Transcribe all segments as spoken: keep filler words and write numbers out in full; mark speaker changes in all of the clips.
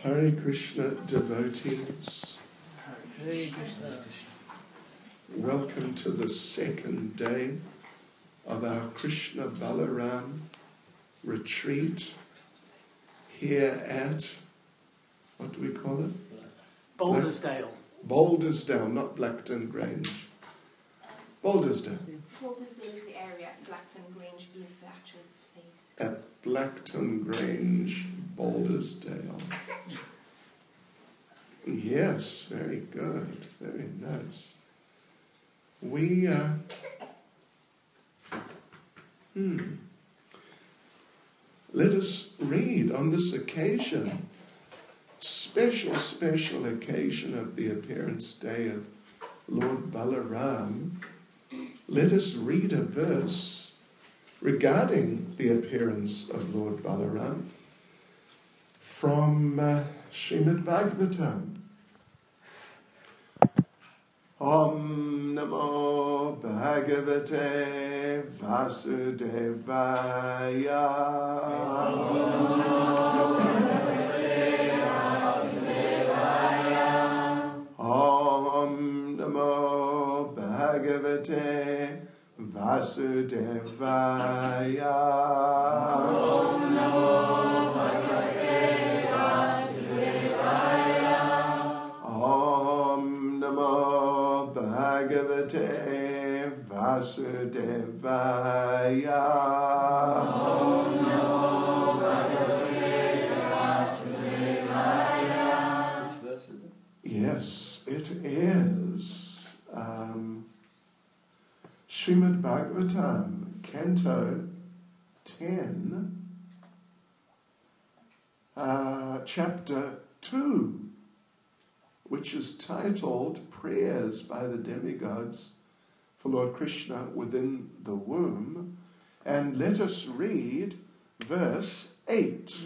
Speaker 1: Hare Krishna devotees,
Speaker 2: Hare Krishna.
Speaker 1: Welcome to the second day of our Krishna Balaram retreat here at, what do we call it?
Speaker 2: Baldersdale.
Speaker 1: Baldersdale, not Blackton Grange. Baldersdale.
Speaker 3: Baldersdale is the area, Blackton Grange is the actual place.
Speaker 1: At Blackton Grange, Baldersdale. Yes, very good, very nice. We, uh, hmm, let us read on this occasion, special, special occasion of the appearance day of Lord Balaram. Let us read a verse regarding the appearance of Lord Balaram from uh, Srimad Bhagavatam. Om Namo Bhagavate Vasudevaya. Om Namo Bhagavate Vasudevaya. Om Namo Bhagavate Vasudevaya. Om Namo Bhagavate Vasudevaya. Om Namo Bhagavate Vasudevaya. Om Namo Bhagavate Vasudevaya. Which verse is it? Yes, it is um, Srimad Bhagavatam, Canto ten, uh, Chapter two, which is titled Prayers by the Demigods for Lord Krishna within the womb. And let us read verse eight.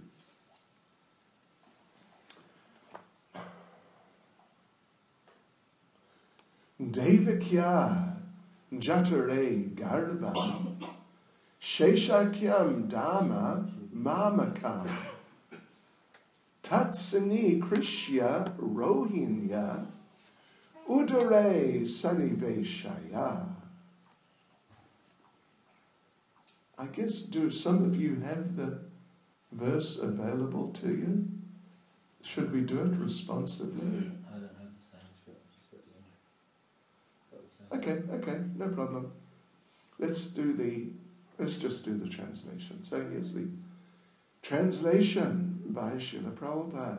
Speaker 1: Devakya Jatare Garbha Sheshakyam Dhamma Mamakam Tatsani Krishya Rohinya Udare Saniveshaya. I guess, do some of you have the verse available to you? Should we do it responsibly?
Speaker 4: I don't have the Sanskrit. I've just got the English.
Speaker 1: Okay, okay, no problem. Let's do the, let's just do the translation. So here's the translation by Srila Prabhupada.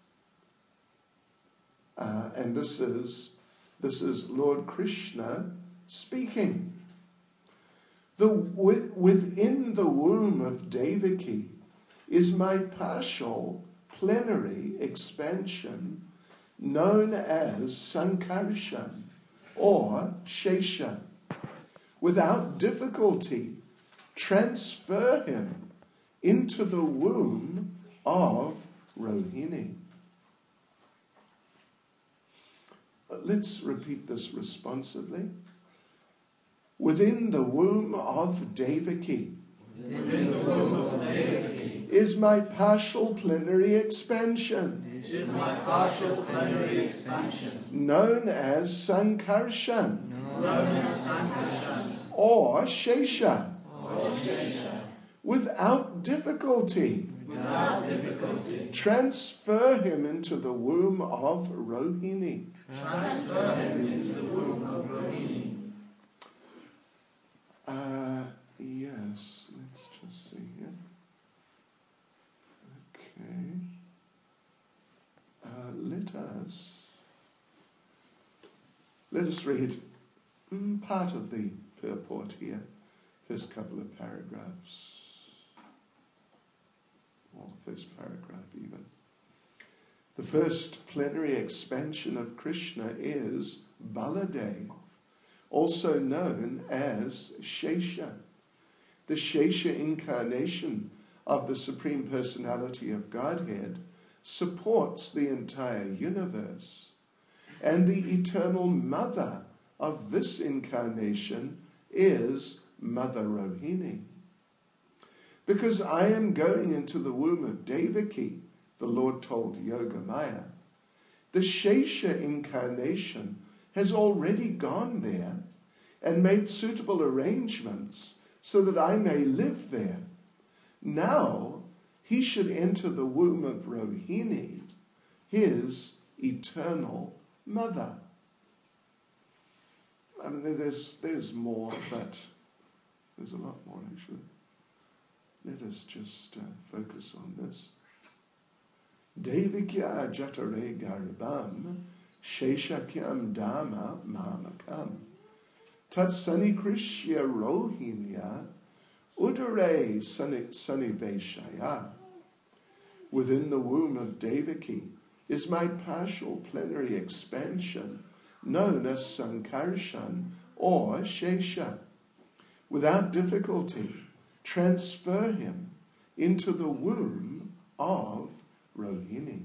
Speaker 1: Uh, and this is, this is Lord Krishna speaking. The, with, within the womb of Devaki is my partial plenary expansion known as Sankarshan or Shesha. Without difficulty, transfer him into the womb of Rohini. Let's repeat this responsively. Within the womb of Devaki,
Speaker 4: Within the womb of Devaki
Speaker 1: is my partial plenary expansion,
Speaker 4: is my partial plenary expansion,
Speaker 1: known as Sankarshan
Speaker 4: known as Sankarshan
Speaker 1: or Shesha.
Speaker 4: or Shesha.
Speaker 1: Without difficulty,
Speaker 4: Without difficulty,
Speaker 1: transfer him into the womb of Rohini.
Speaker 4: transfer him into the womb of Rohini.
Speaker 1: Uh, yes, let's just see here. Okay. Uh, let us, let us read mm, part of the purport here, first couple of paragraphs, or first paragraph even. The first plenary expansion of Krishna is Baladev, also known as Shesha. The Shesha incarnation of the Supreme Personality of Godhead supports the entire universe. And the eternal mother of this incarnation is Mother Rohini. Because I am going into the womb of Devaki the Lord told Yogamaya, the Shesha incarnation has already gone there and made suitable arrangements so that I may live there. Now he should enter the womb of Rohini, his eternal mother. I mean, there's, there's more, but there's a lot more actually. Let us just uh, focus on this. Devikya jatare garibam, sheshakyam dhamma mamakam, tatsani krishya rohinya, udare saniveshaya. Within the womb of Devaki is my partial plenary expansion, known as Sankarshan or Shesha. Without difficulty, transfer him into the womb of Rohini.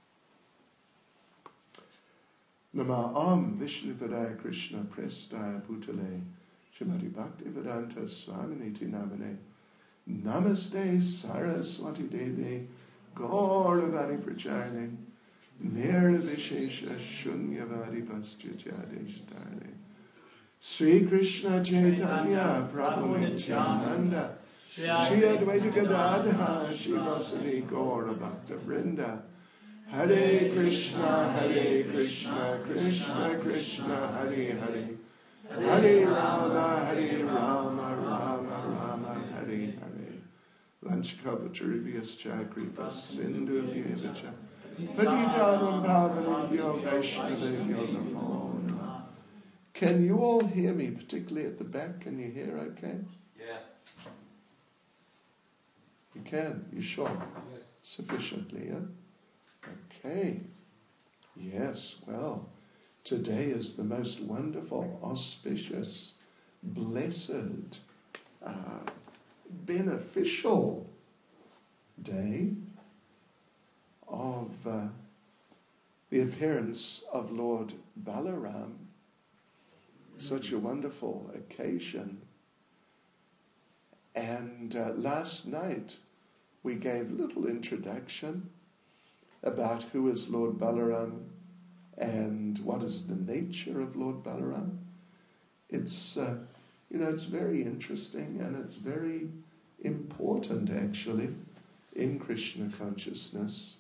Speaker 1: Nama'am Vishnupadaya Krishna Prestaya Bhutale Shrimati Bhaktivedanta Swaminiti Namane Namaste Saraswati Devi Gauravani Pracharne Nirvishesha Shunyavadi Paschatyadesh Sri Krishna Chaitanya Prabhu Nityananda Shri Advaita Gadadha Shivasadi Gaura Bhakta Vrinda Hare Krishna Hare Krishna Krishna Krishna Hare Hare Hare Rama Hare Rama Rama Rama Hare Hare Vanchakavataribhyas Chakripa Sindhu Vyevacha Patitanam Bhavanebhyo Vaishnavebhyo Namo Namah. Can you all hear me, particularly at the back? Can you hear okay?
Speaker 4: Yes.
Speaker 1: You can, you sure?
Speaker 4: Yes.
Speaker 1: Sufficiently, yeah? Okay. Yes, well, today is the most wonderful, auspicious, blessed, uh, beneficial day of uh, the appearance of Lord Balaram. Such a wonderful occasion. And uh, last night we gave a little introduction about who is Lord Balaram and what is the nature of Lord Balaram. It's, uh, you know, it's very interesting and it's very important actually in Krishna consciousness.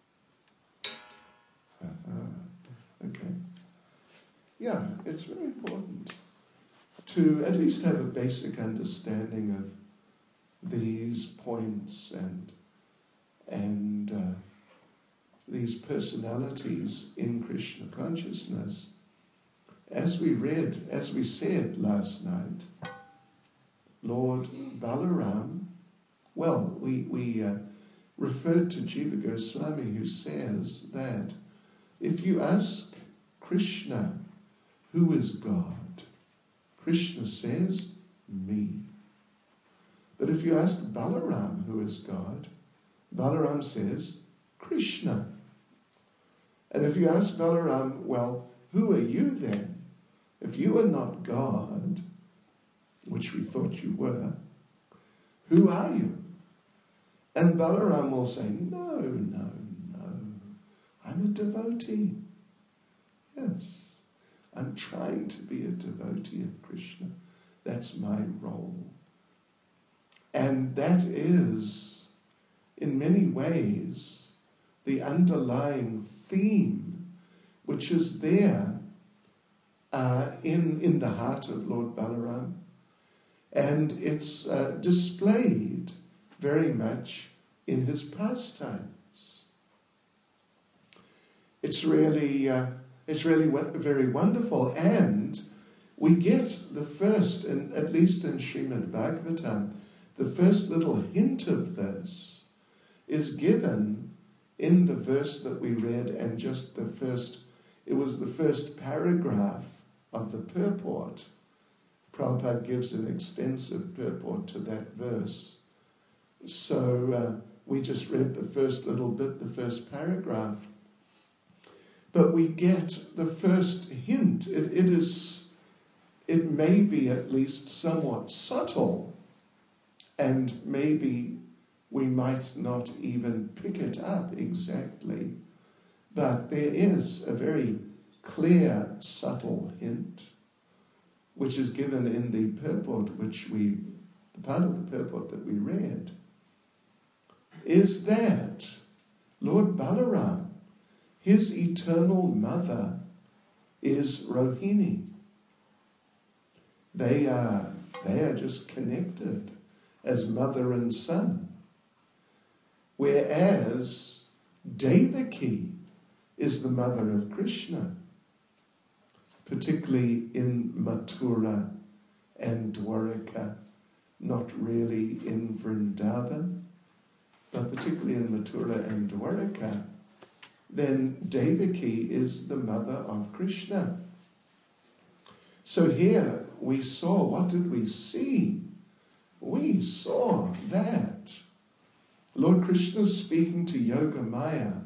Speaker 1: Uh-huh. Okay. Yeah, it's very important to at least have a basic understanding of these points and and uh, these personalities in Krishna consciousness. As we read, as we said last night, Lord Balaram, well, we, we uh, referred to Jiva Goswami, who says that if you ask Krishna, who is God? Krishna says, me. But if you ask Balaram, who is God, Balaram says, Krishna. And if you ask Balaram, well, who are you then? If you are not God, which we thought you were, who are you? And Balaram will say, no, no, no, I'm a devotee. Yes. I'm trying to be a devotee of Krishna. That's my role. And that is, in many ways, the underlying theme which is there uh, in, in the heart of Lord Balaram. And it's uh, displayed very much in his pastimes. It's really... Uh, It's really very wonderful, and we get the first, and at least in Srimad Bhagavatam, the first little hint of this is given in the verse that we read, and just the first, it was the first paragraph of the purport. Prabhupada gives an extensive purport to that verse. So uh, we just read the first little bit, the first paragraph. But we get the first hint. It, it is, it may be at least somewhat subtle and maybe we might not even pick it up exactly, but there is a very clear, subtle hint, which is given in the purport which we, the part of the purport that we read, is that Lord Balaram, his eternal mother, is Rohini. They are, they are just connected as mother and son. Whereas Devaki is the mother of Krishna, particularly in Mathura and Dwaraka, not really in Vrindavan, but particularly in Mathura and Dwaraka, then Devaki is the mother of Krishna. So here we saw, what did we see? We saw that Lord Krishna speaking to Yogamaya,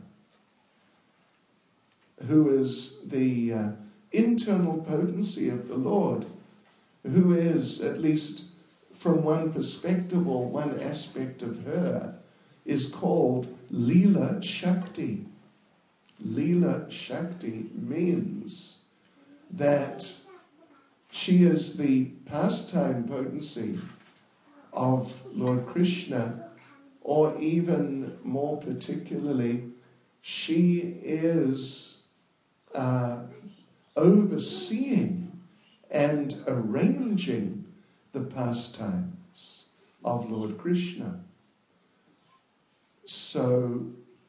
Speaker 1: who is the uh, internal potency of the Lord, who is, at least from one perspective or one aspect of her, is called Leela Shakti. Leela Shakti means that she is the pastime potency of Lord Krishna, or even more particularly, she is uh, overseeing and arranging the pastimes of Lord Krishna. So,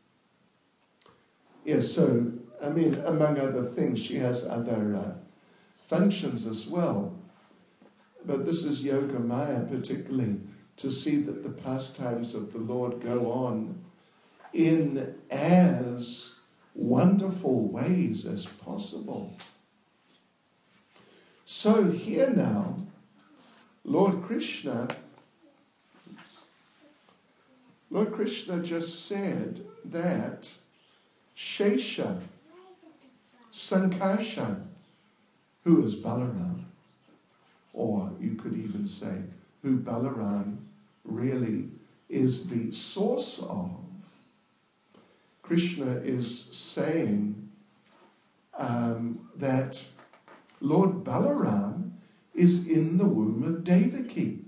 Speaker 1: yes, so, I mean, among other things, she has other uh, functions as well. But this is Yogamaya particularly, to see that the pastimes of the Lord go on in as wonderful ways as possible. So here now, Lord Krishna, Lord Krishna just said that Shesha, Sankarshan, who is Balaram, or you could even say who Balaram really is the source of. Krishna is saying um, that Lord Balaram is in the womb of Devaki.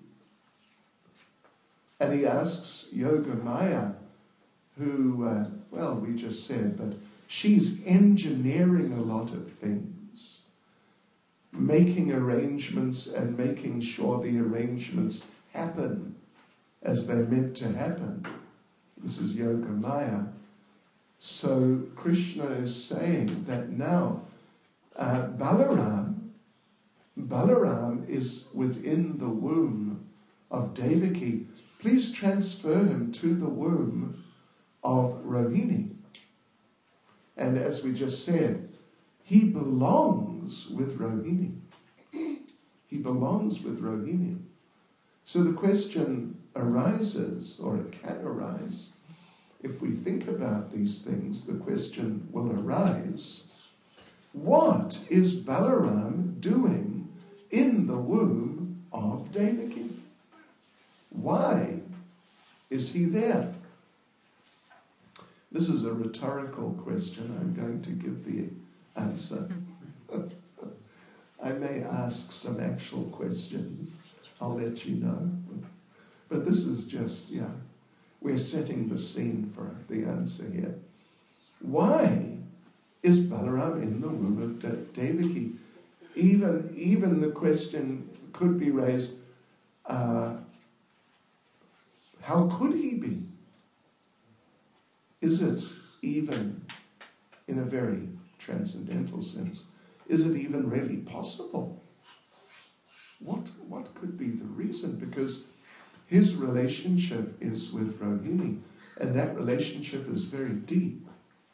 Speaker 1: And he asks Yogamaya, who, uh, well, we just said, but she's engineering a lot of things, making arrangements and making sure the arrangements happen as they're meant to happen. This is Yogamaya. So Krishna is saying that now uh, Balaram, Balaram is within the womb of Devaki. Please transfer him to the womb of Rohini. And as we just said, he belongs with Rohini. He belongs with Rohini. So the question arises, or it can arise, if we think about these things, the question will arise, what is Balaram doing in the womb of Devaki? Why is he there? This is a rhetorical question. I'm going to give the answer. I may ask some actual questions. I'll let you know. But this is just, yeah, we're setting the scene for the answer here. Why is Balaram in the womb of Devaki? Even, even the question could be raised, uh, how could he be? Is it even, in a very transcendental sense, is it even really possible? What, what could be the reason? Because his relationship is with Rohini, and that relationship is very deep.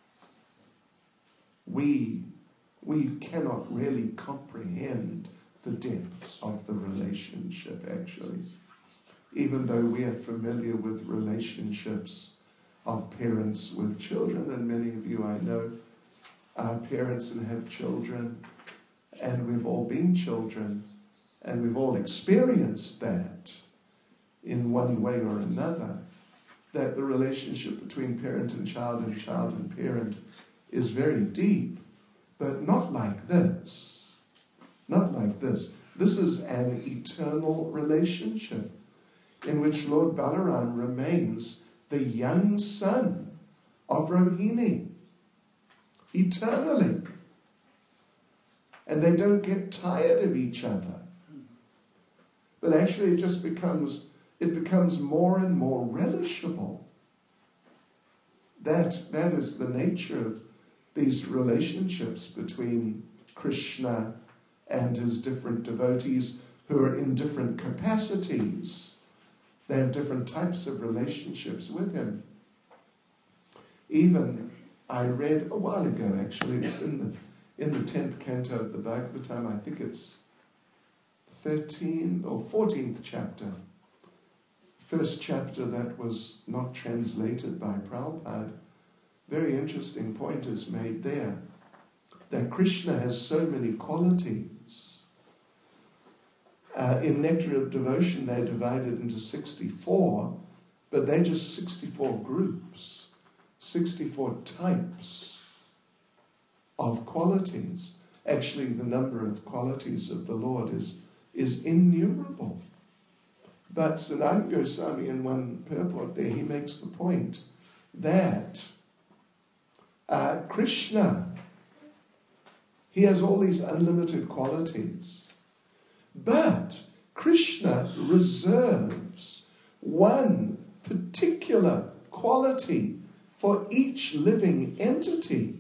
Speaker 1: We, we cannot really comprehend the depth of the relationship, actually. Even though we are familiar with relationships of parents with children, and many of you I know are parents and have children, and we've all been children, and we've all experienced that in one way or another. that the relationship between parent and child and child and parent is very deep, but not like this. Not like this. This is an eternal relationship in which Lord Balaram remains the young son of Rohini eternally. And they don't get tired of each other. But actually it just becomes, it becomes more and more relishable. That, that is the nature of these relationships between Krishna and his different devotees who are in different capacities. They have different types of relationships with him. Even, I read a while ago actually, it's in the in the tenth canto of the Bhagavatam, I think it's thirteenth or fourteenth chapter, first chapter that was not translated by Prabhupada. Very interesting point is made there, that Krishna has so many qualities. Uh, in Nectar of Devotion, they're divided into sixty-four, but they're just sixty-four groups, sixty-four types of qualities. Actually, the number of qualities of the Lord is, is innumerable. But Sanatana Goswami, in one purport there, he makes the point that uh, Krishna, he has all these unlimited qualities. But Krishna reserves one particular quality for each living entity,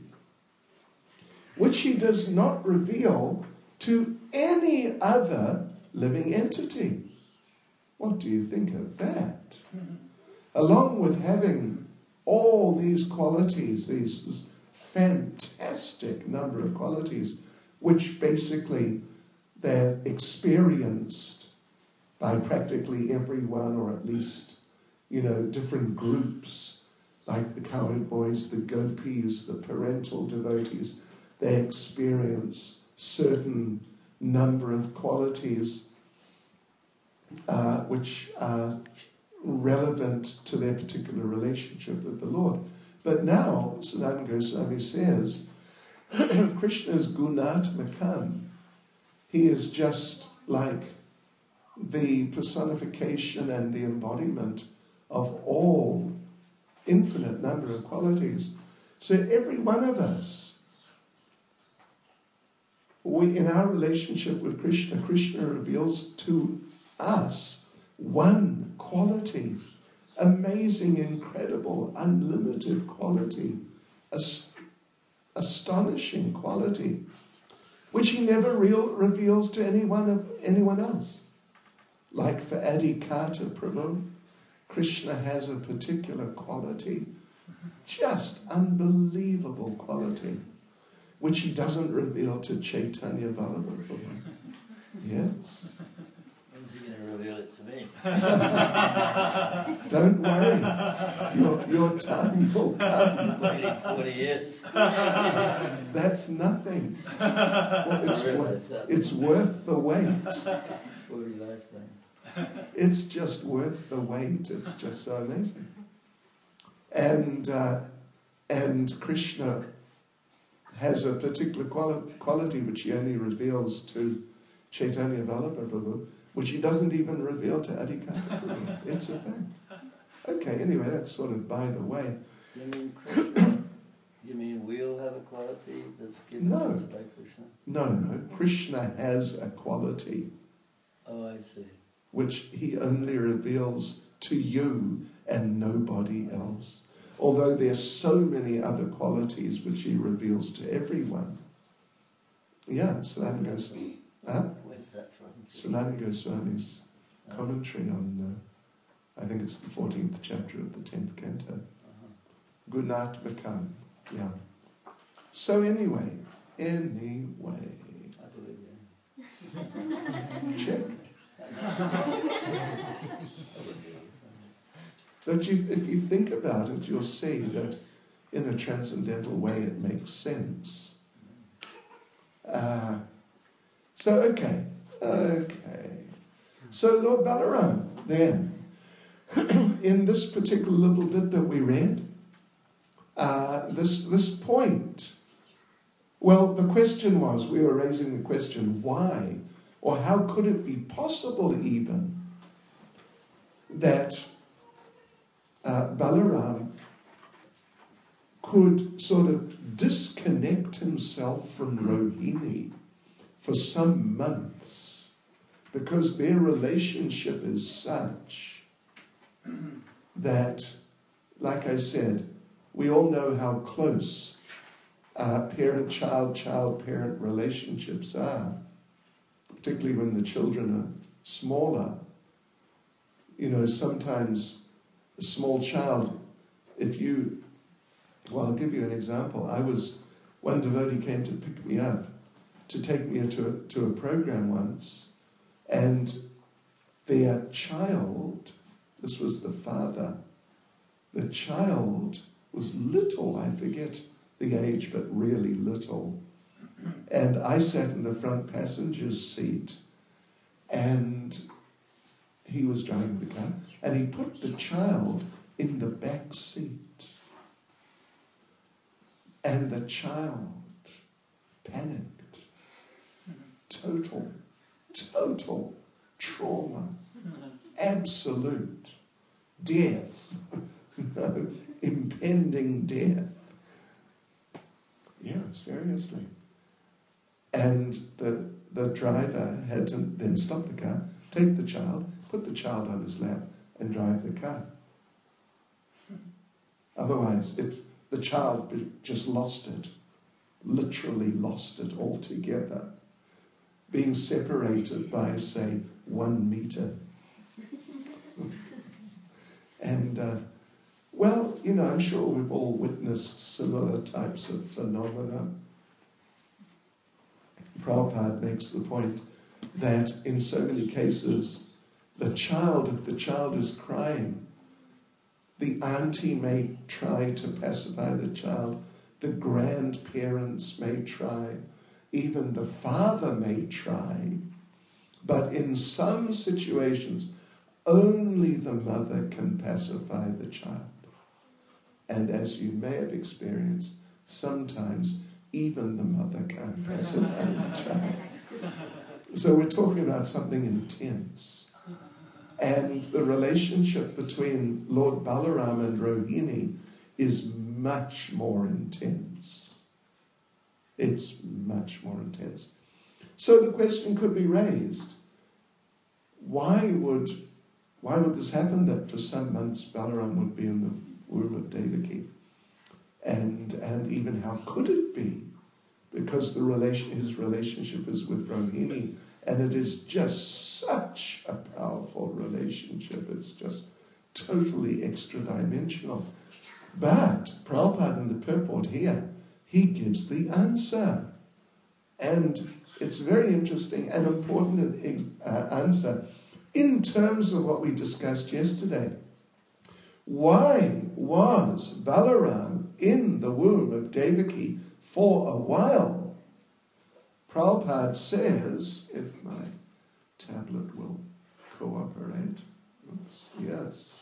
Speaker 1: which he does not reveal to any other living entity. What do you think of that? Mm-hmm. Along with having all these qualities, these this fantastic number of qualities, which basically they're experienced by practically everyone, or at least, you know, different groups, like the cowherd boys, the gopis, the parental devotees. They experience certain number of qualities uh, which are relevant to their particular relationship with the Lord. But now, Sanatana Goswami says, Krishna is Gunatmakam. He is just like the personification and the embodiment of all infinite number of qualities. So every one of us, we, in our relationship with Krishna, Krishna reveals to us one quality, amazing, incredible, unlimited quality, ast- astonishing quality, which he never real, reveals to anyone of anyone else. Like for Adhikata Prabhu, Krishna has a particular quality, just unbelievable quality, which he doesn't reveal to Chaitanya Vallabha Prabhu. Yes?
Speaker 4: When's he going to reveal it to me?
Speaker 1: Don't worry. Your, your time will come.
Speaker 4: I've been waiting forty years.
Speaker 1: That's nothing. Well, it's, wor- it's worth the wait.
Speaker 4: forty lifetimes.
Speaker 1: It's just worth the wait. It's just so amazing. And uh, and Krishna has a particular quali- quality which he only reveals to Chaitanya Vallabha Prabhu, which he doesn't even reveal to Adhikata Prabhu. It's a fact. Okay, anyway, that's sort of by the way.
Speaker 4: You mean Krishna? You mean we'll have a quality that's given
Speaker 1: No.
Speaker 4: to us by Krishna?
Speaker 1: No, no. Krishna has a quality
Speaker 4: Oh, I see.
Speaker 1: which he only reveals to you and nobody else. Although there's so many other qualities which he reveals to everyone. Yeah, Sanatana Goswami. Huh?
Speaker 4: Where's that from?
Speaker 1: Sanatana Goswami's commentary on, uh, I think it's the fourteenth chapter of the tenth canto.
Speaker 4: Uh-huh.
Speaker 1: Gunatmakam. Yeah. So anyway, anyway.
Speaker 4: I believe you.
Speaker 1: Check. But you, if you think about it, you'll see that in a transcendental way it makes sense. Uh, so, okay, okay. So Lord Balaram then in this particular little bit that we read, uh, this, this point, well, the question was, we were raising the question, why? Or how could it be possible even that uh, Balaram could sort of disconnect himself from Rohini for some months, because their relationship is such that, like I said, we all know how close uh, parent-child, child-parent relationships are, particularly when the children are smaller. You know, sometimes a small child, if you, well, I'll give you an example. I was, one devotee came to pick me up to take me into a, to a program once, and their child, this was the father, the child was little, I forget the age, but really little. And I sat in the front passenger's seat, and he was driving the car, and he put the child in the back seat. And the child panicked. Total, total trauma. Absolute death. No, impending death. Yeah, seriously. And the, the driver had to then stop the car, take the child, put the child on his lap, and drive the car. Otherwise, it, the child just lost it, literally lost it altogether, being separated by, say, one meter. And, uh, well, you know, I'm sure we've all witnessed similar types of phenomena. Prabhupada makes the point that in so many cases, the child, if the child is crying, the auntie may try to pacify the child, the grandparents may try, even the father may try, but in some situations, only the mother can pacify the child. And as you may have experienced, sometimes even the mother can't pacify the child. So we're talking about something intense. And the relationship between Lord Balaram and Rohini is much more intense. It's much more intense. So the question could be raised, why would, why would this happen, that for some months Balaram would be in the womb of Devaki? And, and even how could it be? Because the relation, his relationship is with Rohini, and it is just such a powerful relationship. It's just totally extra-dimensional. But Prabhupada in the purport here, he gives the answer. And it's very interesting and important uh, answer in terms of what we discussed yesterday. Why was Balaram in the womb of Devaki for a while? Prabhupada says, if my tablet will cooperate, oops, yes.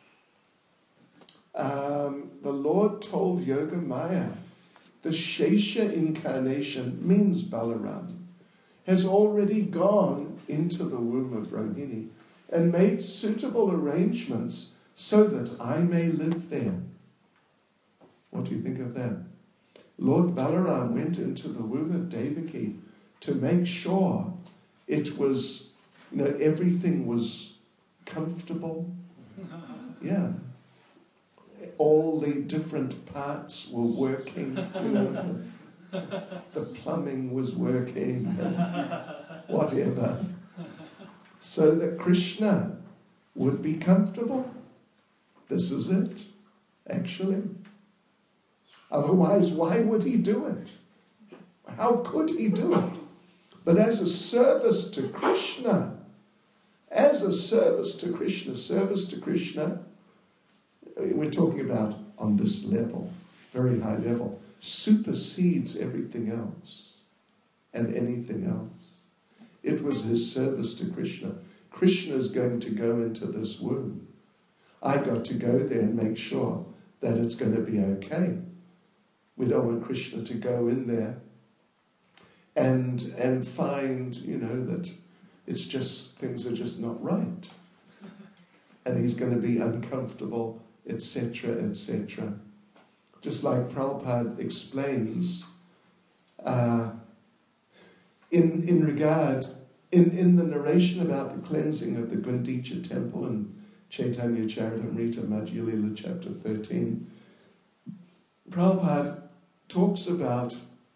Speaker 1: Um, the Lord told Yogamaya, the Shesha incarnation means Balaram, has already gone into the womb of Rohini and made suitable arrangements so that I may live there. What do you think of that? Lord Balaram went into the womb of Devaki to make sure it was, you know, everything was comfortable. Yeah. All the different parts were working. You know, the, the plumbing was working and whatever. So that Krishna would be comfortable. This is it, actually. Otherwise, why would he do it? How could he do it? But as a service to Krishna, as a service to Krishna, service to Krishna, we're talking about on this level, very high level, supersedes everything else and anything else. It was his service to Krishna. Krishna is going to go into this womb I got to go there and make sure that it's going to be okay. We don't want Krishna to go in there and and find, you know, that it's just, things are just not right. And he's going to be uncomfortable, et cetera, et cetera. Just like Prabhupada explains, uh, in in regard, in, in the narration about the cleansing of the Gundicha temple in Chaitanya Charitamrita Madhya Lila chapter thirteen, Prabhupada talks about,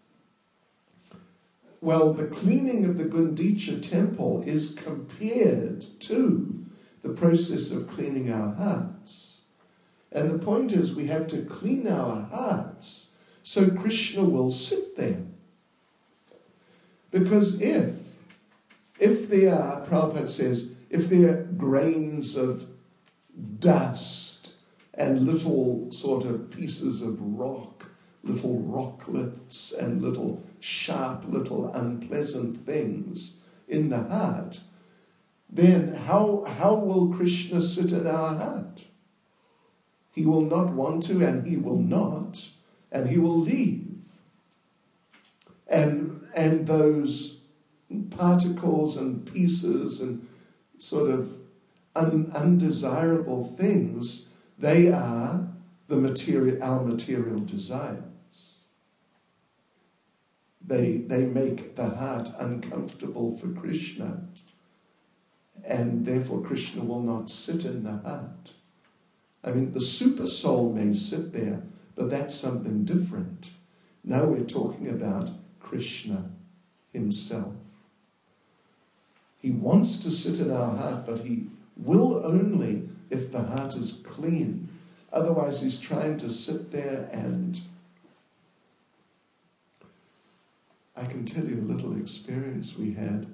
Speaker 1: well, the cleaning of the Gundicha temple is compared to the process of cleaning our hearts. And the point is, we have to clean our hearts so Krishna will sit there. Because if, if there are, Prabhupada says, if there are grains of dust and little sort of pieces of rock, little rocklets and little sharp, little unpleasant things in the heart, then how, how will Krishna sit in our heart? He will not want to, and he will not, and he will leave. And, and those particles and pieces and sort of un, undesirable things, they are the material, our material desires. They, they make the heart uncomfortable for Krishna, and therefore Krishna will not sit in the heart. I mean, the super soul may sit there, but that's something different. Now we're talking about Krishna himself. He wants to sit in our heart, but he will only if the heart is clean. Otherwise, he's trying to sit there and... I can tell you a little experience we had.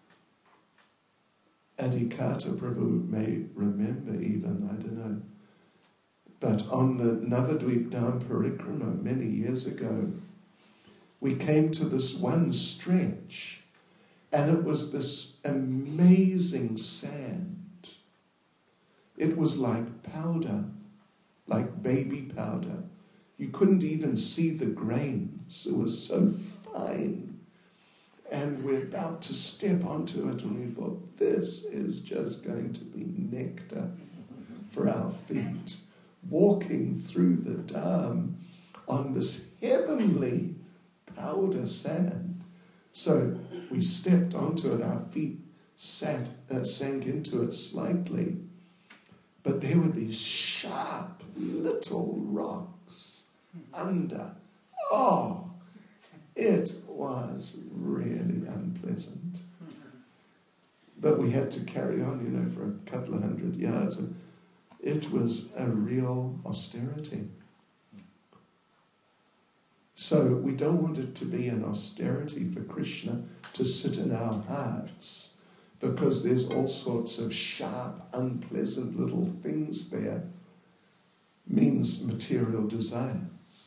Speaker 1: Adhikata Prabhu may remember even, I don't know. But on the Navadvip Dham Parikrama many years ago, we came to this one stretch, and it was this amazing sand. It was like powder, like baby powder. You couldn't even see the grains. It was so fine. And we're about to step onto it, and we thought, this is just going to be nectar for our feet. Walking through the Dham on this heavenly powder sand. So we stepped onto it, our feet sat, uh, sank into it slightly. But there were these sharp little rocks under. Oh, it was really unpleasant. But we had to carry on, you know, for a couple of hundred yards. And it was a real austerity. So we don't want it to be an austerity for Krishna to sit in our hearts, because there's all sorts of sharp, unpleasant little things there. Means material desires.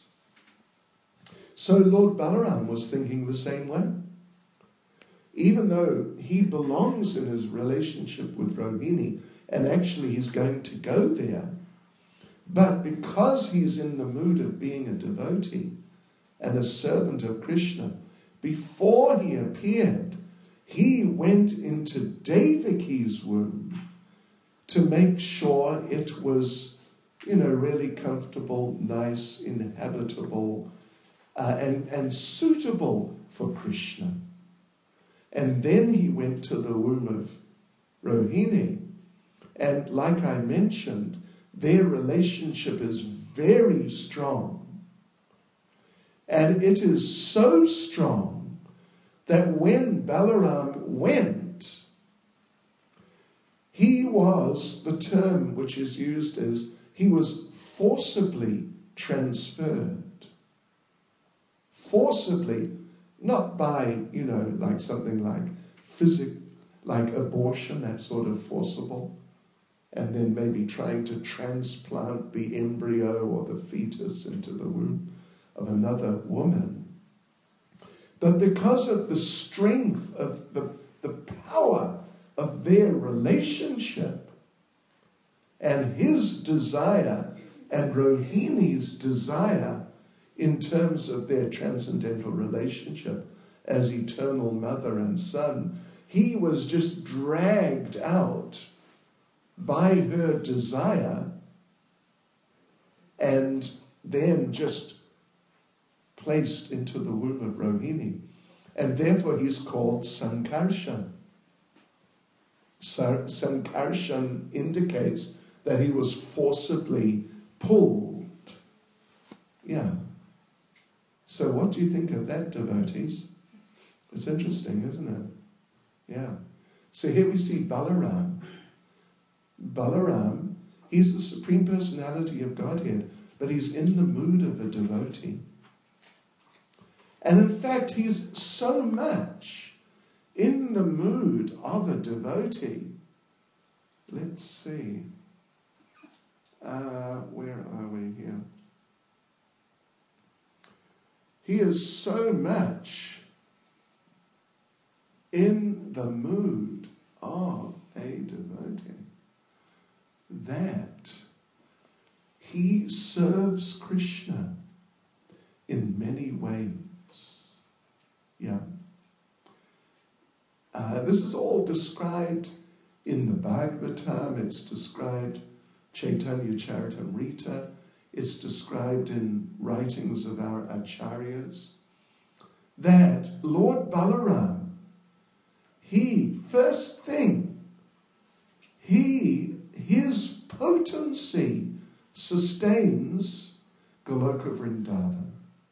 Speaker 1: So Lord Balaram was thinking the same way. Even though he belongs in his relationship with Rohini, and actually he's going to go there, but because he's in the mood of being a devotee and a servant of Krishna, before he appeared, he went into Devaki's womb to make sure it was, you know, really comfortable, nice, inhabitable, uh, and, and suitable for Krishna. And then he went to the womb of Rohini. And like I mentioned, their relationship is very strong. And it is so strong that when Balaram went, he was, the term which is used is, he was forcibly transferred. Forcibly, not by, you know, like something like physic, like abortion, that sort of forcible, and then maybe trying to transplant the embryo or the fetus into the womb of another woman. But because of the strength of the, the power of their relationship, And his desire and Rohini's desire in terms of their transcendental relationship as eternal mother and son, he was just dragged out by her desire and then just placed into the womb of Rohini. And therefore he's called Sankarshan. Sankarshan indicates that he was forcibly pulled. Yeah. So what do you think of that, devotees? It's interesting, isn't it? Yeah. So here we see Balaram. Balaram, he's the Supreme Personality of Godhead, but he's in the mood of a devotee. And in fact, he's so much in the mood of a devotee. Let's see. Uh, where are we here? He is so much in the mood of a devotee that he serves Krishna in many ways. Yeah. Uh, this is all described in the Bhagavatam. It's described Chaitanya Charitamrita. It's described in writings of our acharyas. That Lord Balaram, he, first thing, he, his potency sustains Goloka Vrindavan.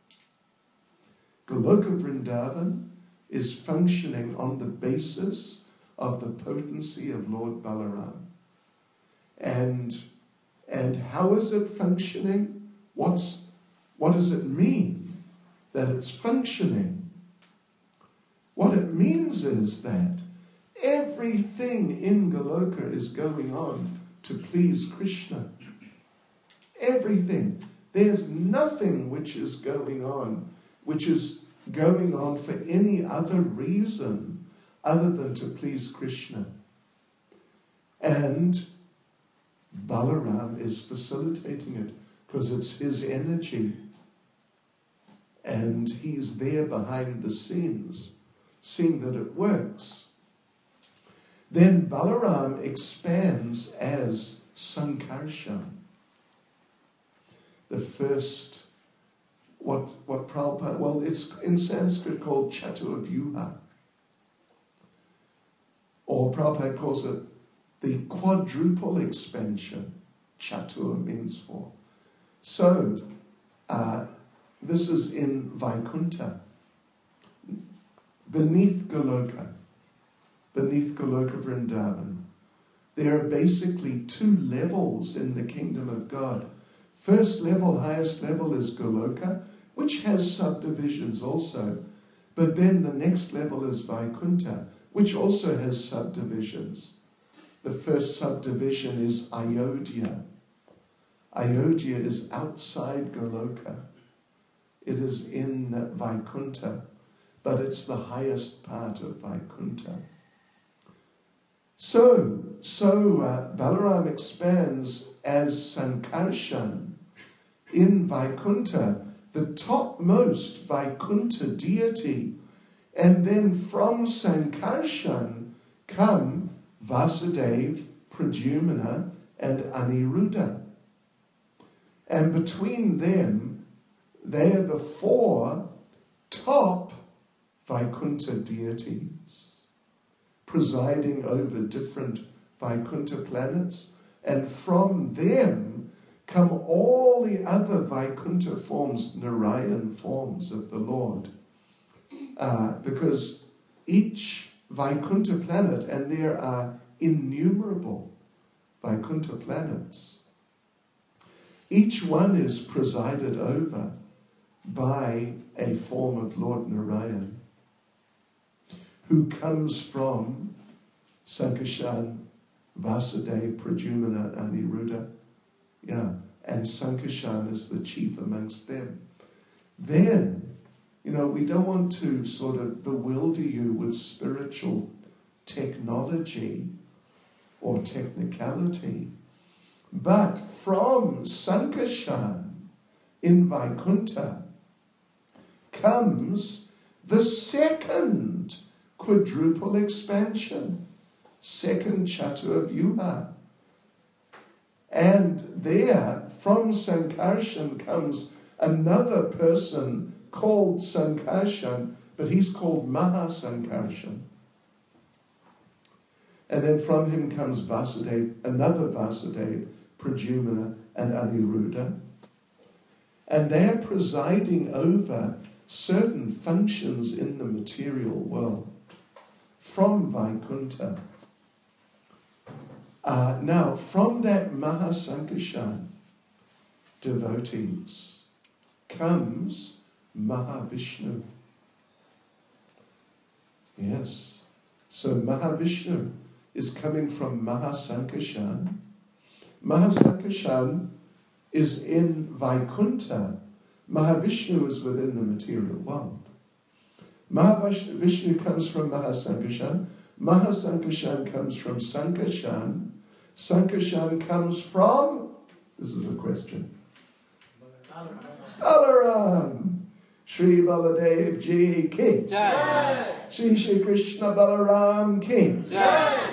Speaker 1: Goloka Vrindavan is functioning on the basis of the potency of Lord Balaram. And, and how is it functioning? What's, what does it mean that it's functioning? What it means is that everything in Goloka is going on to please Krishna. Everything. There's nothing which is going on, which is going on for any other reason other than to please Krishna. And Balaram is facilitating it because it's his energy. And he's there behind the scenes, seeing that it works. Then Balaram expands as Sankarshan. The first, what, what Prabhupada, well, it's in Sanskrit called Chaturvyuha. Or Prabhupada calls it the quadruple expansion. Chatur means four. So, uh, this is in Vaikuntha, beneath Goloka, beneath Goloka Vrindavan. There are basically two levels in the kingdom of God. First level, highest level is Goloka, which has subdivisions also. But then the next level is Vaikuntha, which also has subdivisions. The first subdivision is Ayodhya. Ayodhya is outside Goloka. It is in Vaikuntha, but it's the highest part of Vaikuntha. So, so uh, Balaram expands as Sankarshan in Vaikuntha, the topmost Vaikuntha deity, and then from Sankarshan come Vasudeva, Pradyumna, and Aniruddha. And between them, they are the four top Vaikuntha deities, presiding over different Vaikuntha planets, and from them come all the other Vaikuntha forms, Narayan forms of the Lord. Uh, because each Vaikuntha planet, and there are innumerable Vaikuntha planets, each one is presided over by a form of Lord Narayan, who comes from Sankarshan, Vasudeva, Pradyumna, Aniruddha. Yeah, and Sankarshan is the chief amongst them. Then, you know, we don't want to sort of bewilder you with spiritual technology or technicality, But from Sankarshan in Vaikuntha comes the second quadruple expansion, second Chaturvyuha. And there, from Sankarshan comes another person called Sankarshan, but he's called Mahasankarshan. And then from him comes Vasudeva, another Vasudeva, Pradyumna and Aniruddha. And they're presiding over certain functions in the material world from Vaikuntha. Uh, now, from that Mahasankarshan devotees comes Mahavishnu. Yes. So Mahavishnu is coming from Mahasankarshan. Mahasankarshan is in Vaikuntha. Mahavishnu is within the material world. Mahavishnu comes from Mahasankarshan. Mahasankarshan comes from Sankarshan. Sankarshan comes from, this is a question, Balaram. Shri Baladev Ji Ki. Jai. Shri Shri Krishna Balaram Ki. Jai.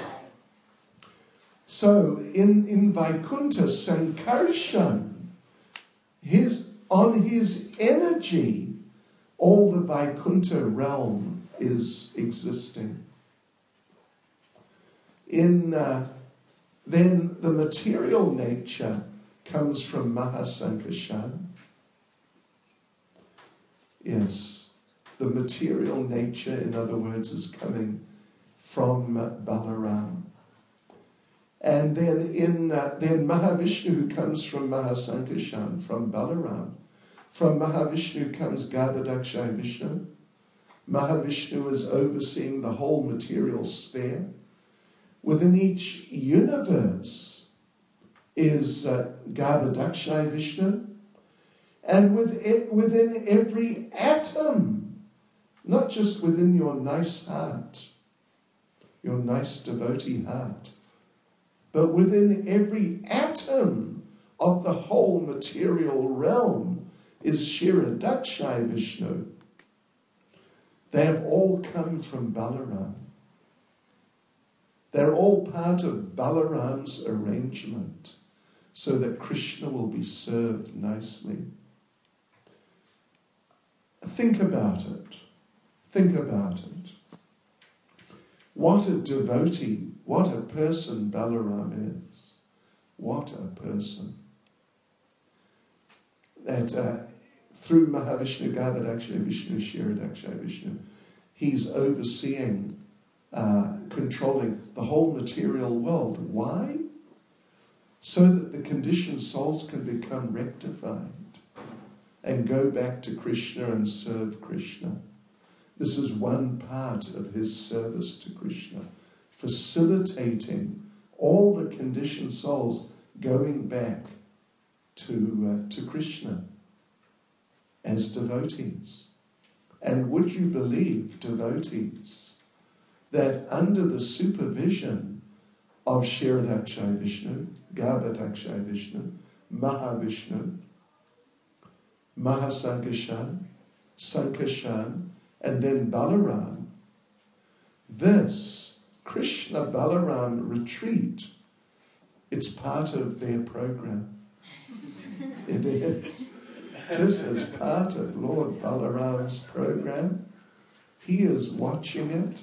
Speaker 1: So in, in Vaikuntha, Sankarshan, his, on his energy, all the Vaikuntha realm is existing. In uh, then the material nature comes from Mahasankarshan. Yes, the material nature, in other words, is coming from uh, Balaram. And then in uh, then Mahavishnu, who comes from Mahasankarshan, from Balaram. From Mahavishnu comes Garbhodakshay Vishnu. Mahavishnu is overseeing the whole material sphere. Within each universe is uh, Garbhodakshay Vishnu. And within every atom, not just within your nice heart, your nice devotee heart, but within every atom of the whole material realm is Kshirodakshay Vishnu. They have all come from Balaram. They're all part of Balaram's arrangement so that Krishna will be served nicely. Think about it. Think about it. What a devotee, what a person Balaram is. What a person. That uh, through Mahavishnu, Garbhodakshay Vishnu, Kshirodakshay Vishnu, he's overseeing, uh, controlling the whole material world. Why? So that the conditioned souls can become rectified and go back to Krishna and serve Krishna. This is one part of his service to Krishna, facilitating all the conditioned souls going back to, uh, to Krishna as devotees. And would you believe, devotees, that under the supervision of Kshirodakshay Vishnu, Garbhodakshay Vishnu, Mahavishnu, Mahasankarshan, Sankarshan, and then Balaram, this Krishna Balaram retreat, it's part of their program. It is. This is part of Lord Balaram's program. He is watching it.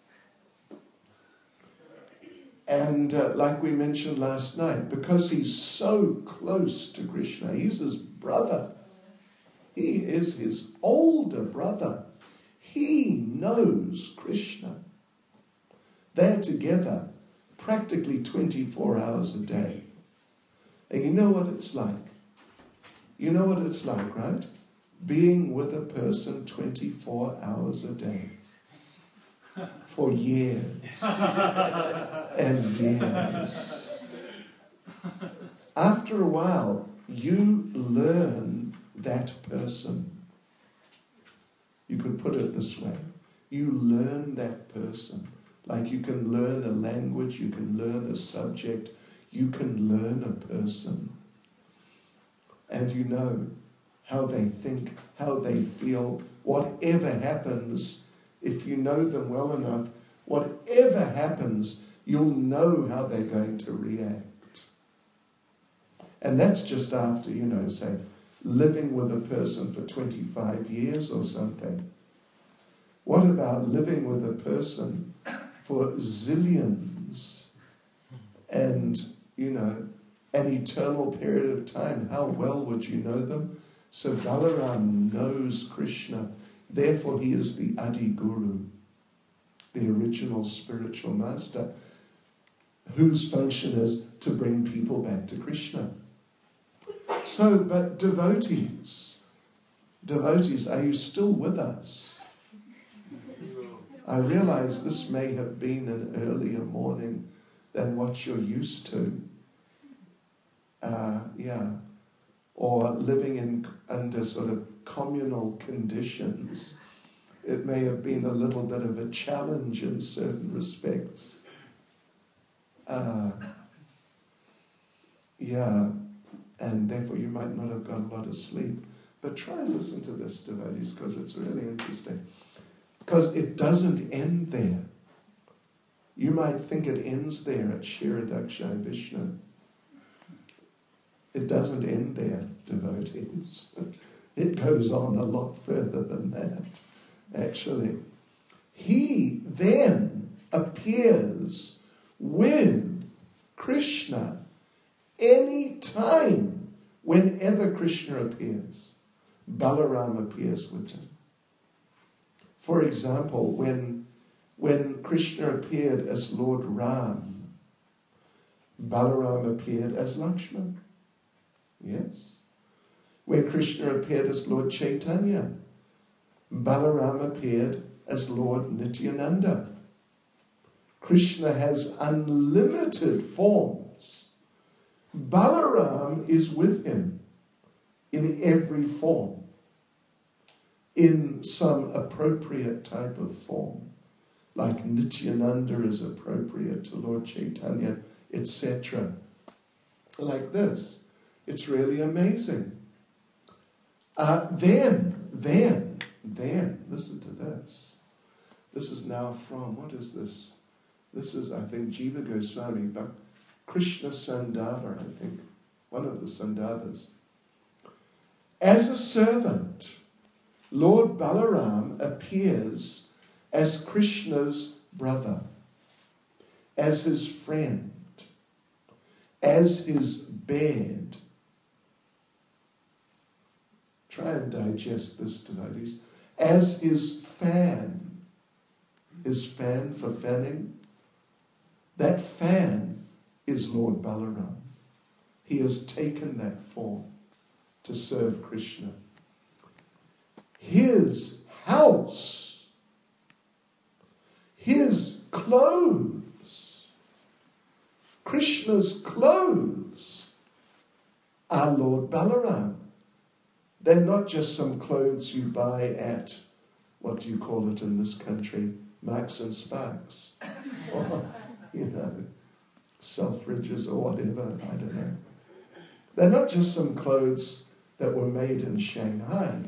Speaker 1: And uh, like we mentioned last night, because he's so close to Krishna, he's his brother. He is his older brother. He knows Krishna. They're together practically twenty-four hours a day. And you know what it's like? You know what it's like, right? Being with a person twenty-four hours a day. For years. And years. After a while, you learn that person. You could put it this way. You learn that person. Like you can learn a language, you can learn a subject, You can learn a person. And you know how they think, how they feel, whatever happens, if you know them well enough, whatever happens, you'll know how they're going to react. And that's just after, you know, say, living with a person for twenty-five years or something. What about living with a person for zillions and, you know, an eternal period of time? How well would you know them? So Balaram knows Krishna. Therefore, he is the Adi Guru, the original spiritual master, whose function is to bring people back to Krishna. So, but devotees, devotees, are you still with us? I realize this may have been an earlier morning than what you're used to. Uh, yeah. Or living in under sort of communal conditions. It may have been a little bit of a challenge in certain respects. Uh, yeah. And therefore you might not have got a lot of sleep. But try and listen to this, devotees, because it's really interesting. Because it doesn't end there. You might think it ends there at Kshirodakshayi Vishnu. It doesn't end there, devotees. It goes on a lot further than that, actually. He then appears with Krishna any time, whenever Krishna appears. Balaram appears with him. For example, when, when Krishna appeared as Lord Ram, Balaram appeared as Lakshman. Yes. When Krishna appeared as Lord Chaitanya, Balaram appeared as Lord Nityananda. Krishna has unlimited forms. Balaram is with him in every form, in some appropriate type of form, like Nityananda is appropriate to Lord Chaitanya, et cetera. Like this. It's really amazing. Uh, then, then, then, listen to this. This is now from, what is this? This is, I think, Jiva Goswami, but Krishna Sandava, I think, one of the Sandavas. As a servant, Lord Balaram appears as Krishna's brother, as his friend, as his bed. Try and digest this, devotees. As his fan, his fan for fanning, that fan is Lord Balaram. He has taken that form to serve Krishna. His house, his clothes, Krishna's clothes are Lord Balaram. They're not just some clothes you buy at, what do you call it in this country, Marks and Sparks, or, you know, Selfridges or whatever, I don't know. They're not just some clothes that were made in Shanghai.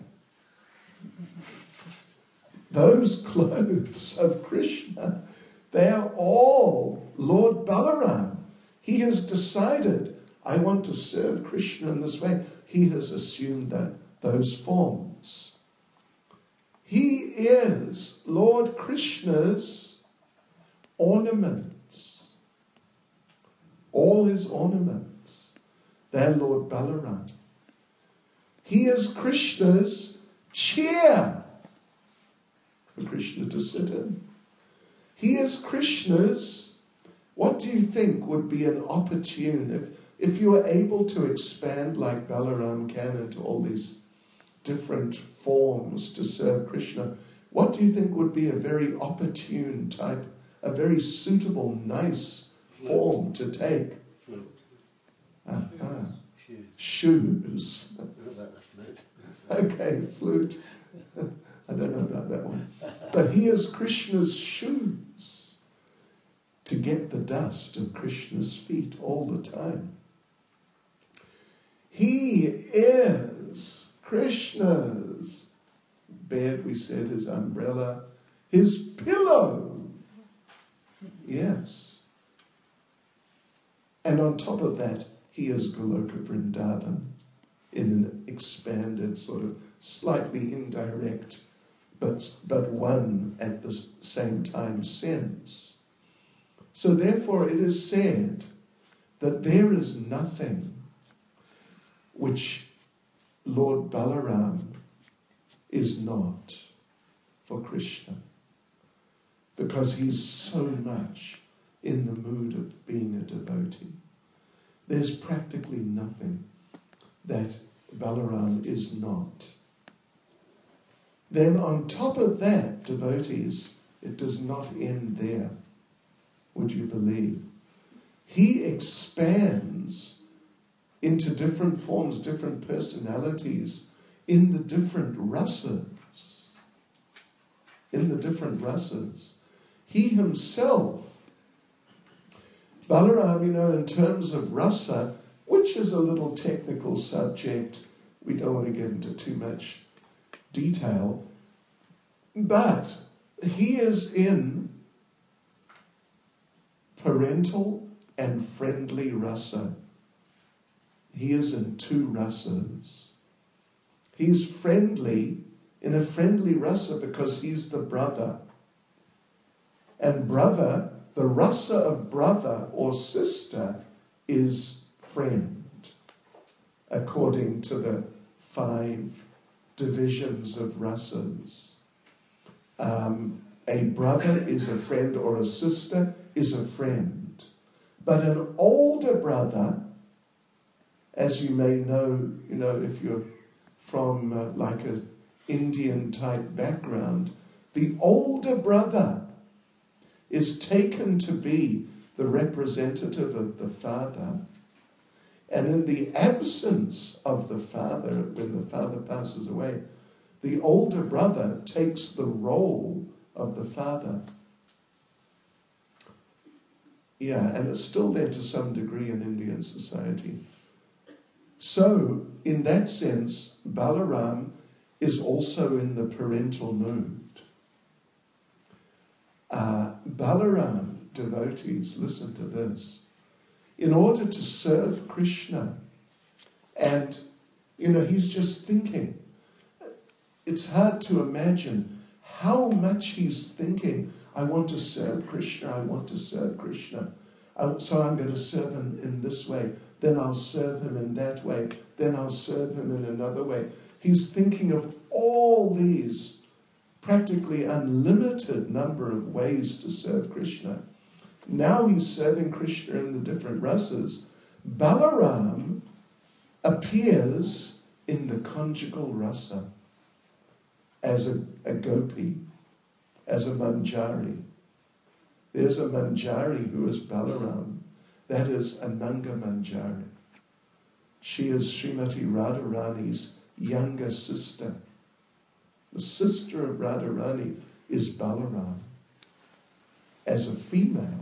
Speaker 1: Those clothes of Krishna, they are all Lord Balaram. He has decided, I want to serve Krishna in this way. He has assumed that those forms. He is Lord Krishna's ornaments. All his ornaments, they're Lord Balaram. He is Krishna's chair for Krishna to sit in. He is Krishna's, what do you think would be an opportune, if, if you were able to expand like Balaram can into all these different forms to serve Krishna, what do you think would be a very opportune type, a very suitable, nice form to take?
Speaker 4: Flute.
Speaker 1: Ah, ah.
Speaker 4: Shoes.
Speaker 1: Shoes.
Speaker 4: What about the flute?
Speaker 1: Okay, flute. I don't know about that one. But he is Krishna's shoes. to get the dust of Krishna's feet all the time. He is Krishna's bed, we said, his umbrella, his pillow. Yes. And on top of that, he is Goloka Vrindavan in an expanded, sort of slightly indirect, but, but one at the same time sense. So therefore it is said that there is nothing which Lord Balaram is not for Krishna, because he's so much in the mood of being a devotee. There's practically nothing that Balaram is not. Then on top of that, devotees, it does not end there. Would you believe? He expands into different forms, different personalities in the different rasas. In the different rasas. He himself, Balaram, you know, in terms of rasa, which is a little technical subject, we don't want to get into too much detail, but he is in parental and friendly rasa. He is in two rasas. He's friendly, in a friendly rasa, because he's the brother. And brother, the rasa of brother or sister is friend, according to the five divisions of rasas. Um, a brother is a friend, or a sister is a friend. But an older brother, as you may know, you know, if you're from uh, like an Indian type background, the older brother is taken to be the representative of the father. And in the absence of the father, when the father passes away, the older brother takes the role of the father. Yeah, and it's still there to some degree in Indian society. So, in that sense, Balaram is also in the parental mood. Uh, Balaram, devotees, listen to this. In order to serve Krishna, and, you know, he's just thinking. It's hard to imagine how much he's thinking, I want to serve Krishna, I want to serve Krishna. So I'm going to serve him in this way. Then I'll serve him in that way. Then I'll serve him in another way. He's thinking of all these practically unlimited number of ways to serve Krishna. Now he's serving Krishna in the different rasas. Balaram appears in the conjugal rasa as a, a gopi, as a manjari. There's a manjari who is Balaram. That is Ananga Manjari. She is Srimati Radharani's younger sister. The sister of Radharani is Balaram as a female.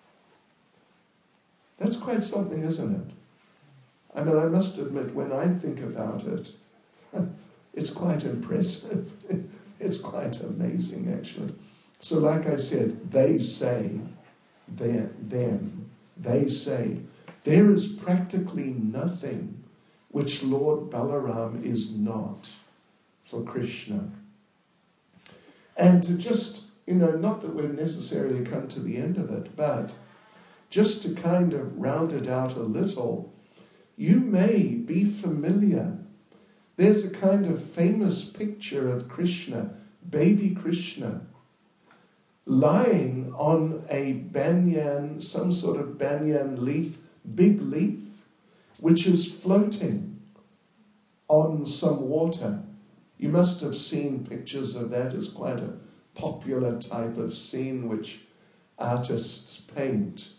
Speaker 1: That's quite something, isn't it? I mean, I must admit, when I think about it, it's quite impressive. It's quite amazing, actually. So like I said, they say, them, they say, there is practically nothing which Lord Balaram is not for Krishna. And to just, you know, not that we've necessarily come to the end of it, but just to kind of round it out a little, you may be familiar. There's a kind of famous picture of Krishna, baby Krishna, lying on a banyan, some sort of banyan leaf, big leaf, which is floating on some water. You must have seen pictures of that. It's quite a popular type of scene which artists paint.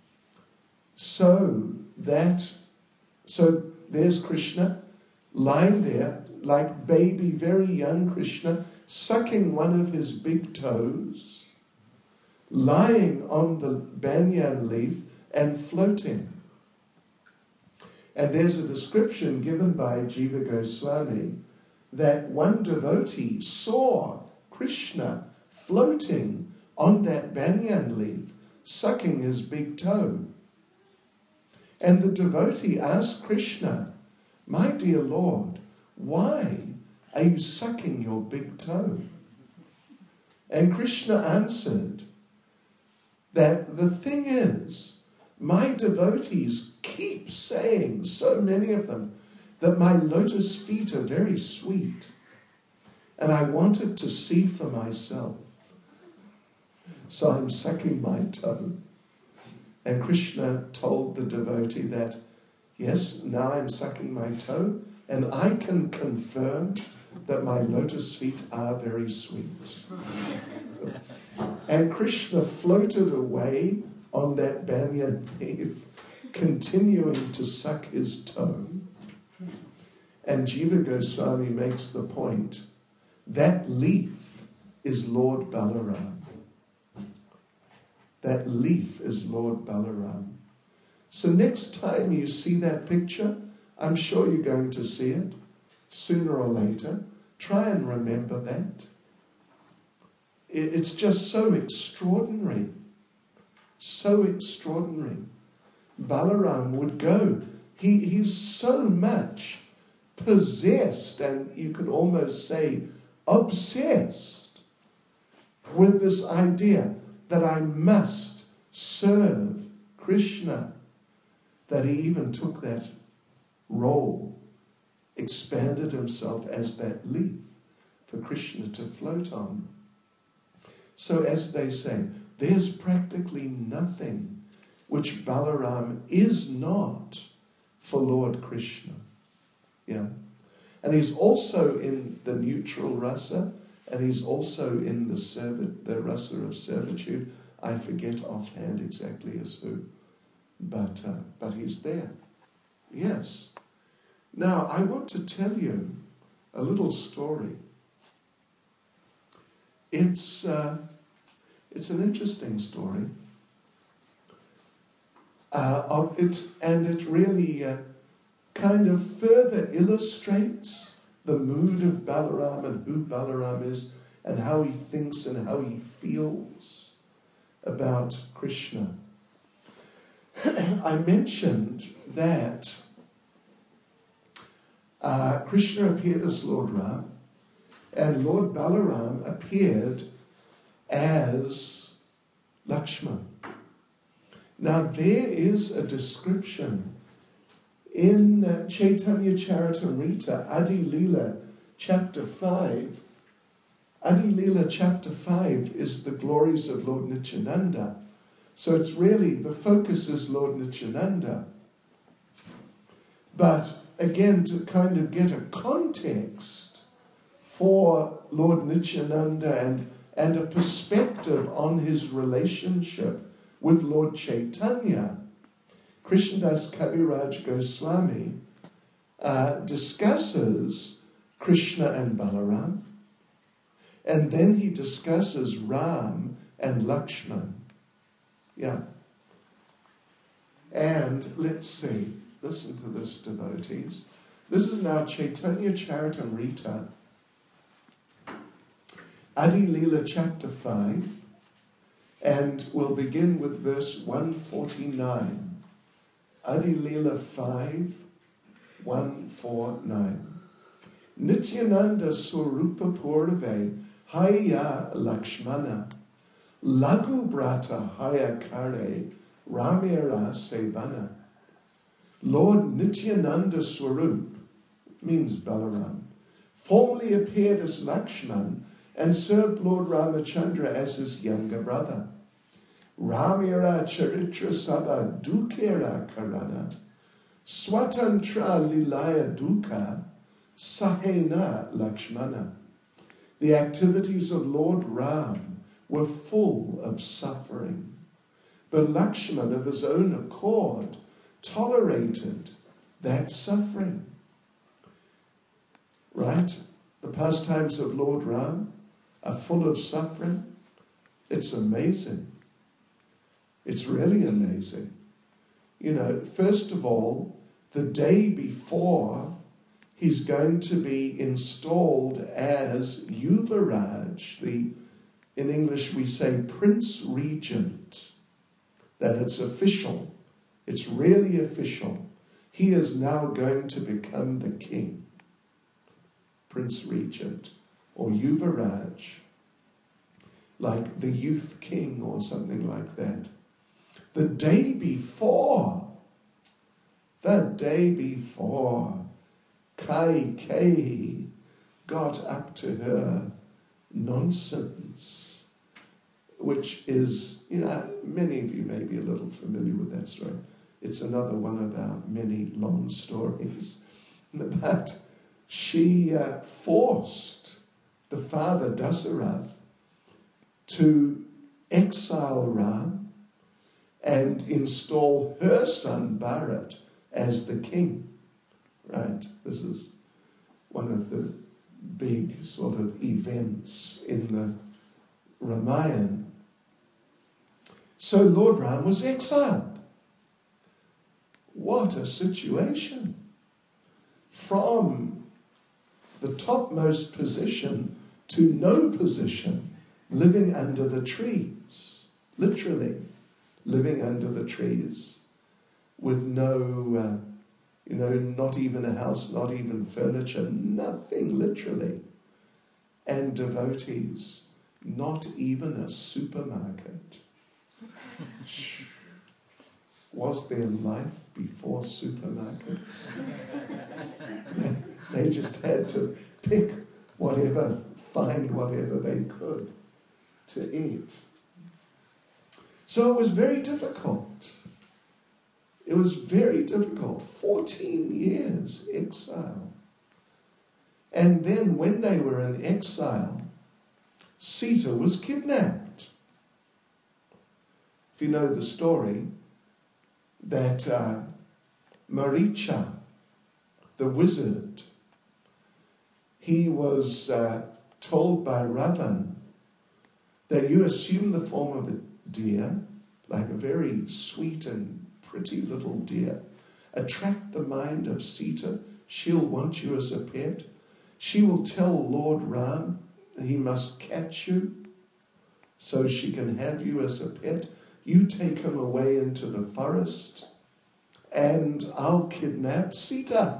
Speaker 1: So that, so there's Krishna lying there like baby, very young Krishna, sucking one of his big toes. lying on the banyan leaf and floating. And there's a description given by Jiva Goswami that one devotee saw Krishna floating on that banyan leaf, sucking his big toe. And the devotee asked Krishna, "My dear Lord, why are you sucking your big toe?" And Krishna answered that the thing is, my devotees keep saying, so many of them, that my lotus feet are very sweet. And I wanted to see for myself. So I'm sucking my toe. And Krishna told the devotee that, yes, now I'm sucking my toe, and I can confirm that my lotus feet are very sweet. And Krishna floated away on that banyan leaf, continuing to suck his toe. And Jiva Goswami makes the point, that leaf is Lord Balaram. That leaf is Lord Balaram. So next time you see that picture, I'm sure you're going to see it sooner or later. Try and remember that. It's just so extraordinary. So extraordinary. Balaram would go. He, he's so much possessed, and you could almost say obsessed with this idea that I must serve Krishna, that he even took that role, expanded himself as that leaf for Krishna to float on. So as they say, there's practically nothing which Balaram is not for Lord Krishna. Yeah. And he's also in the neutral rasa, and he's also in the serv- the rasa of servitude. I forget offhand exactly as who, but uh, but he's there. Yes. Now I want to tell you a little story. It's uh, it's an interesting story. Uh, of it and it really uh, kind of further illustrates the mood of Balaram and who Balaram is and how he thinks and how he feels about Krishna. I mentioned that uh, Krishna appeared as Lord Ram, and Lord Balaram appeared as Lakshman. Now there is a description in uh, Chaitanya Charitamrita, Adi Leela, chapter five. Adi Leela, chapter five is the glories of Lord Nityananda. So it's really, the focus is Lord Nityananda. But again, to kind of get a context for Lord Nityananda and, and a perspective on his relationship with Lord Chaitanya, Krishnadas Kaviraj Goswami uh, discusses Krishna and Balaram, and then he discusses Ram and Lakshman. Yeah. And let's see, listen to this, devotees. This is now Chaitanya Charitamrita, Adi Leela chapter five, and we'll begin with verse one forty-nine. Adi Leela five, one forty-nine. Nityananda Swarupa Purve Haya Lakshmana Lagu Brata Haya Kare Ramira Sevana. Lord Nityananda Swarup, means Balaram, formerly appeared as Lakshman and served Lord Ramachandra as his younger brother. Ramira Charitra Sabha Dukera Karana Swatantra Lilaya Duka Sahena Lakshmana. The activities of Lord Ram were full of suffering, but Lakshman of his own accord tolerated that suffering. Right? The pastimes of Lord Ram are full of suffering. It's amazing. It's really amazing. You know, first of all, the day before, he's going to be installed as Yuvaraj, the, in English we say Prince Regent, that it's official. It's really official. He is now going to become the king, Prince Regent, or Yuvaraj, like the youth king or something like that. The day before, the day before, Kaikeyi got up to her nonsense, which is, you know, many of you may be a little familiar with that story. It's another one of our many long stories. But she uh, forced the father Dasarath to exile Ram and install her son Bharat as the king. Right? This is one of the big sort of events in the Ramayana. So Lord Ram was exiled. What a situation. From the topmost position to no position, living under the trees, literally living under the trees, with no, uh, you know, not even a house, not even furniture, nothing, literally. And devotees, not even a supermarket. Was there life before supermarkets? They just had to pick whatever, find whatever they could to eat. So it was very difficult. It was very difficult. fourteen years exile. And then when they were in exile, Sita was kidnapped. If you know the story, that uh, Maricha, the wizard, he was uh, told by Ravan that you assume the form of a deer, like a very sweet and pretty little deer, attract the mind of Sita, she'll want you as a pet, she will tell Lord Ram he must catch you so she can have you as a pet. You take him away into the forest and I'll kidnap Sita.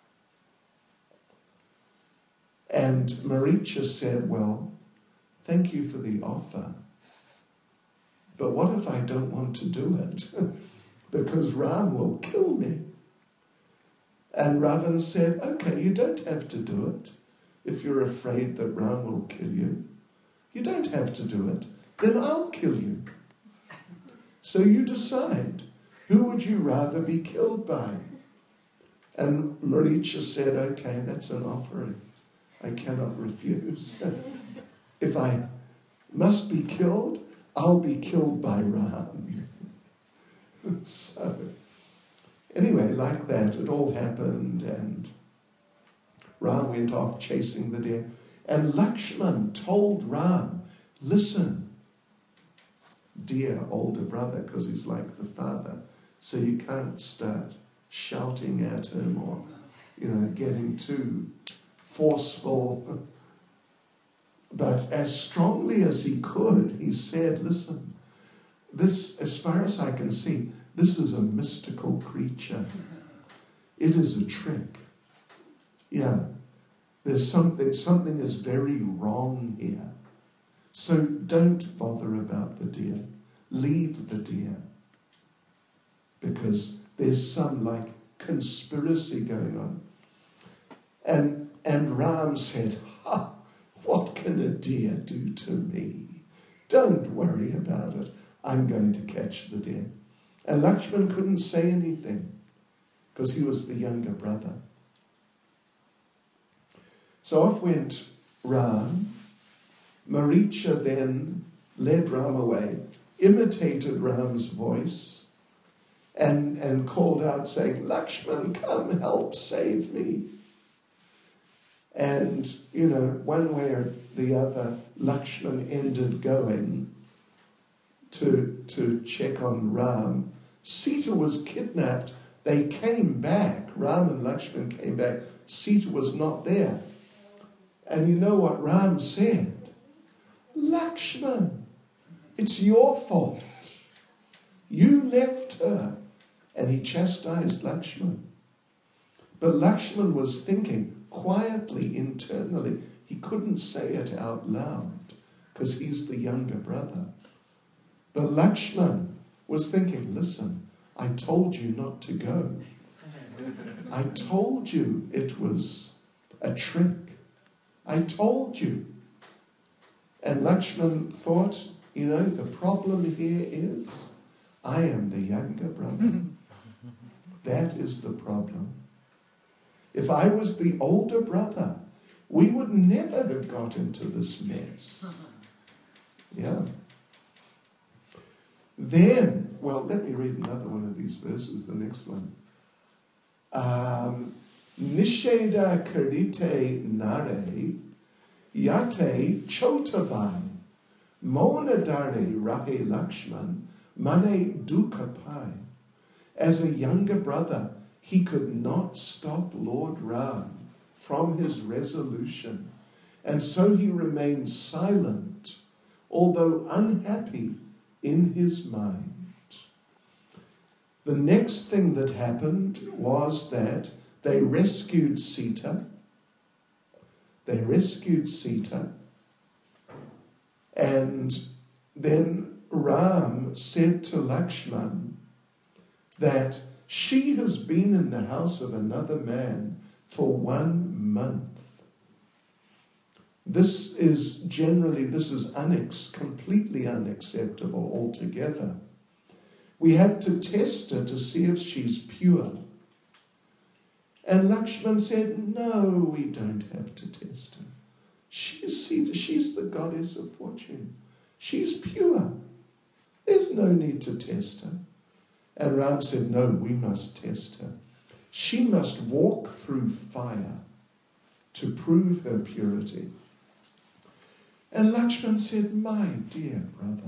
Speaker 1: And Maricha said, well, thank you for the offer, but what if I don't want to do it? Because Ram will kill me. And Ravan said, okay, you don't have to do it. If you're afraid that Ram will kill you, you don't have to do it. Then I'll kill you. So you decide, who would you rather be killed by? And Maricha said, okay, that's an offering I cannot refuse. If I must be killed, I'll be killed by Ram. So, anyway, like that, it all happened, and Ram went off chasing the deer. And Lakshman told Ram, listen, dear older brother, because he's like the father, so you can't start shouting at him or, you know, getting too forceful. But as strongly as he could, he said, listen, this, as far as I can see, this is a mystical creature. It is a trick. Yeah, there's something, something is very wrong here. So don't bother about the deer. Leave the deer. Because there's some like conspiracy going on. And, and Ram said, ha, what can a deer do to me? Don't worry about it. I'm going to catch the deer. And Lakshman couldn't say anything because he was the younger brother. So off went Ram. Maricha then led Ram away, imitated Ram's voice, and, and called out saying, Lakshman, come help, save me. And, you know, one way or the other, Lakshman ended going to, to check on Ram. Sita was kidnapped. They came back. Ram and Lakshman came back. Sita was not there. And you know what Ram said? Lakshman, it's your fault. You left her. And he chastised Lakshman. But Lakshman was thinking quietly, internally. He couldn't say it out loud because he's the younger brother. But Lakshman was thinking, listen, I told you not to go. I told you it was a trick. I told you. And Lakshman thought, you know, the problem here is I am the younger brother. That is the problem. If I was the older brother, we would never have got into this mess. Yeah. Then, well, let me read another one of these verses, the next one. Um, Nisheda karite nare yate chotabai monadare rahe Lakshman mane dukapai. As a younger brother, he could not stop Lord Ram from his resolution, and so he remained silent, although unhappy in his mind. The next thing that happened was that they rescued Sita. They rescued Sita, and then Ram said to Lakshman that she has been in the house of another man for one month. This is generally, this is unex- completely unacceptable altogether. We have to test her to see if she's pure. And Lakshman said, no, we don't have to test her. She's, she's the goddess of fortune. She's pure. There's no need to test her. And Ram said, no, we must test her. She must walk through fire to prove her purity. And Lakshman said, my dear brother,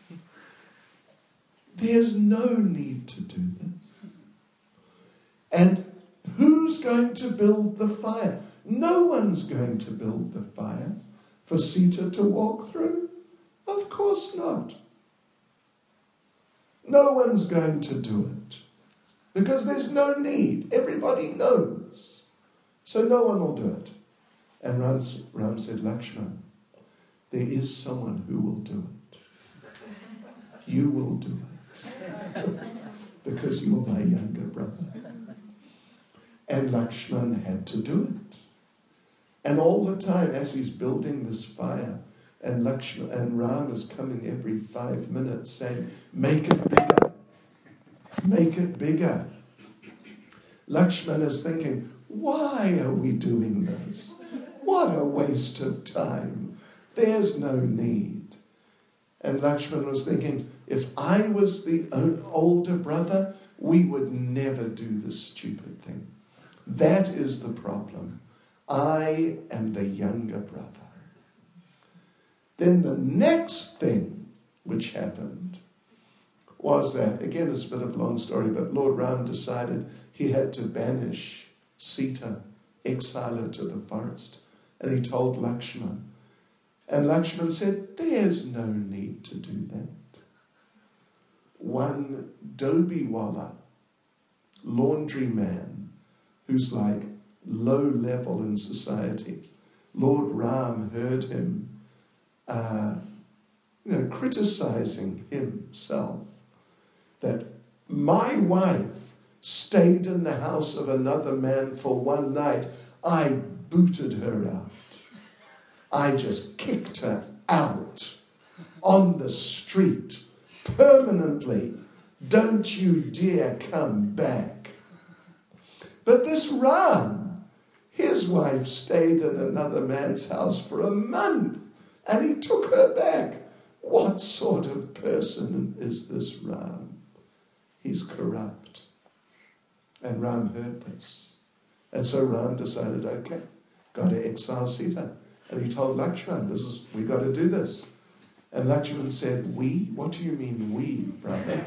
Speaker 1: there's no need to do this. And who's going to build the fire? No one's going to build the fire for Sita to walk through. Of course not. No one's going to do it because there's no need. Everybody knows. So no one will do it. And Ram, Ram said, Lakshman, there is someone who will do it. You will do it. Because you're my younger brother. And Lakshman had to do it. And all the time as he's building this fire, and Lakshman and Ram is coming every five minutes saying, make it bigger. Make it bigger. Lakshman is thinking, why are we doing this? What a waste of time. There's no need. And Lakshman was thinking, if I was the older brother, we would never do this stupid thing. That is the problem. I am the younger brother. Then the next thing which happened was that, again, it's a bit of a long story, but Lord Ram decided he had to banish Sita, exile her to the forest. And he told Lakshman. And Lakshman said, there's no need to do that. One Dobiwala, laundryman, who's like low level in society, Lord Ram heard him uh, you know, criticizing himself, that my wife stayed in the house of another man for one night. I booted her out. I just kicked her out on the street permanently. Don't you dare come back. But this Ram, his wife stayed in another man's house for a month and he took her back. What sort of person is this Ram? He's corrupt. And Ram heard this. And so Ram decided, okay, got to exile Sita. And he told Lakshman, this is, we got to do this. And Lakshman said, we? What do you mean we, brother?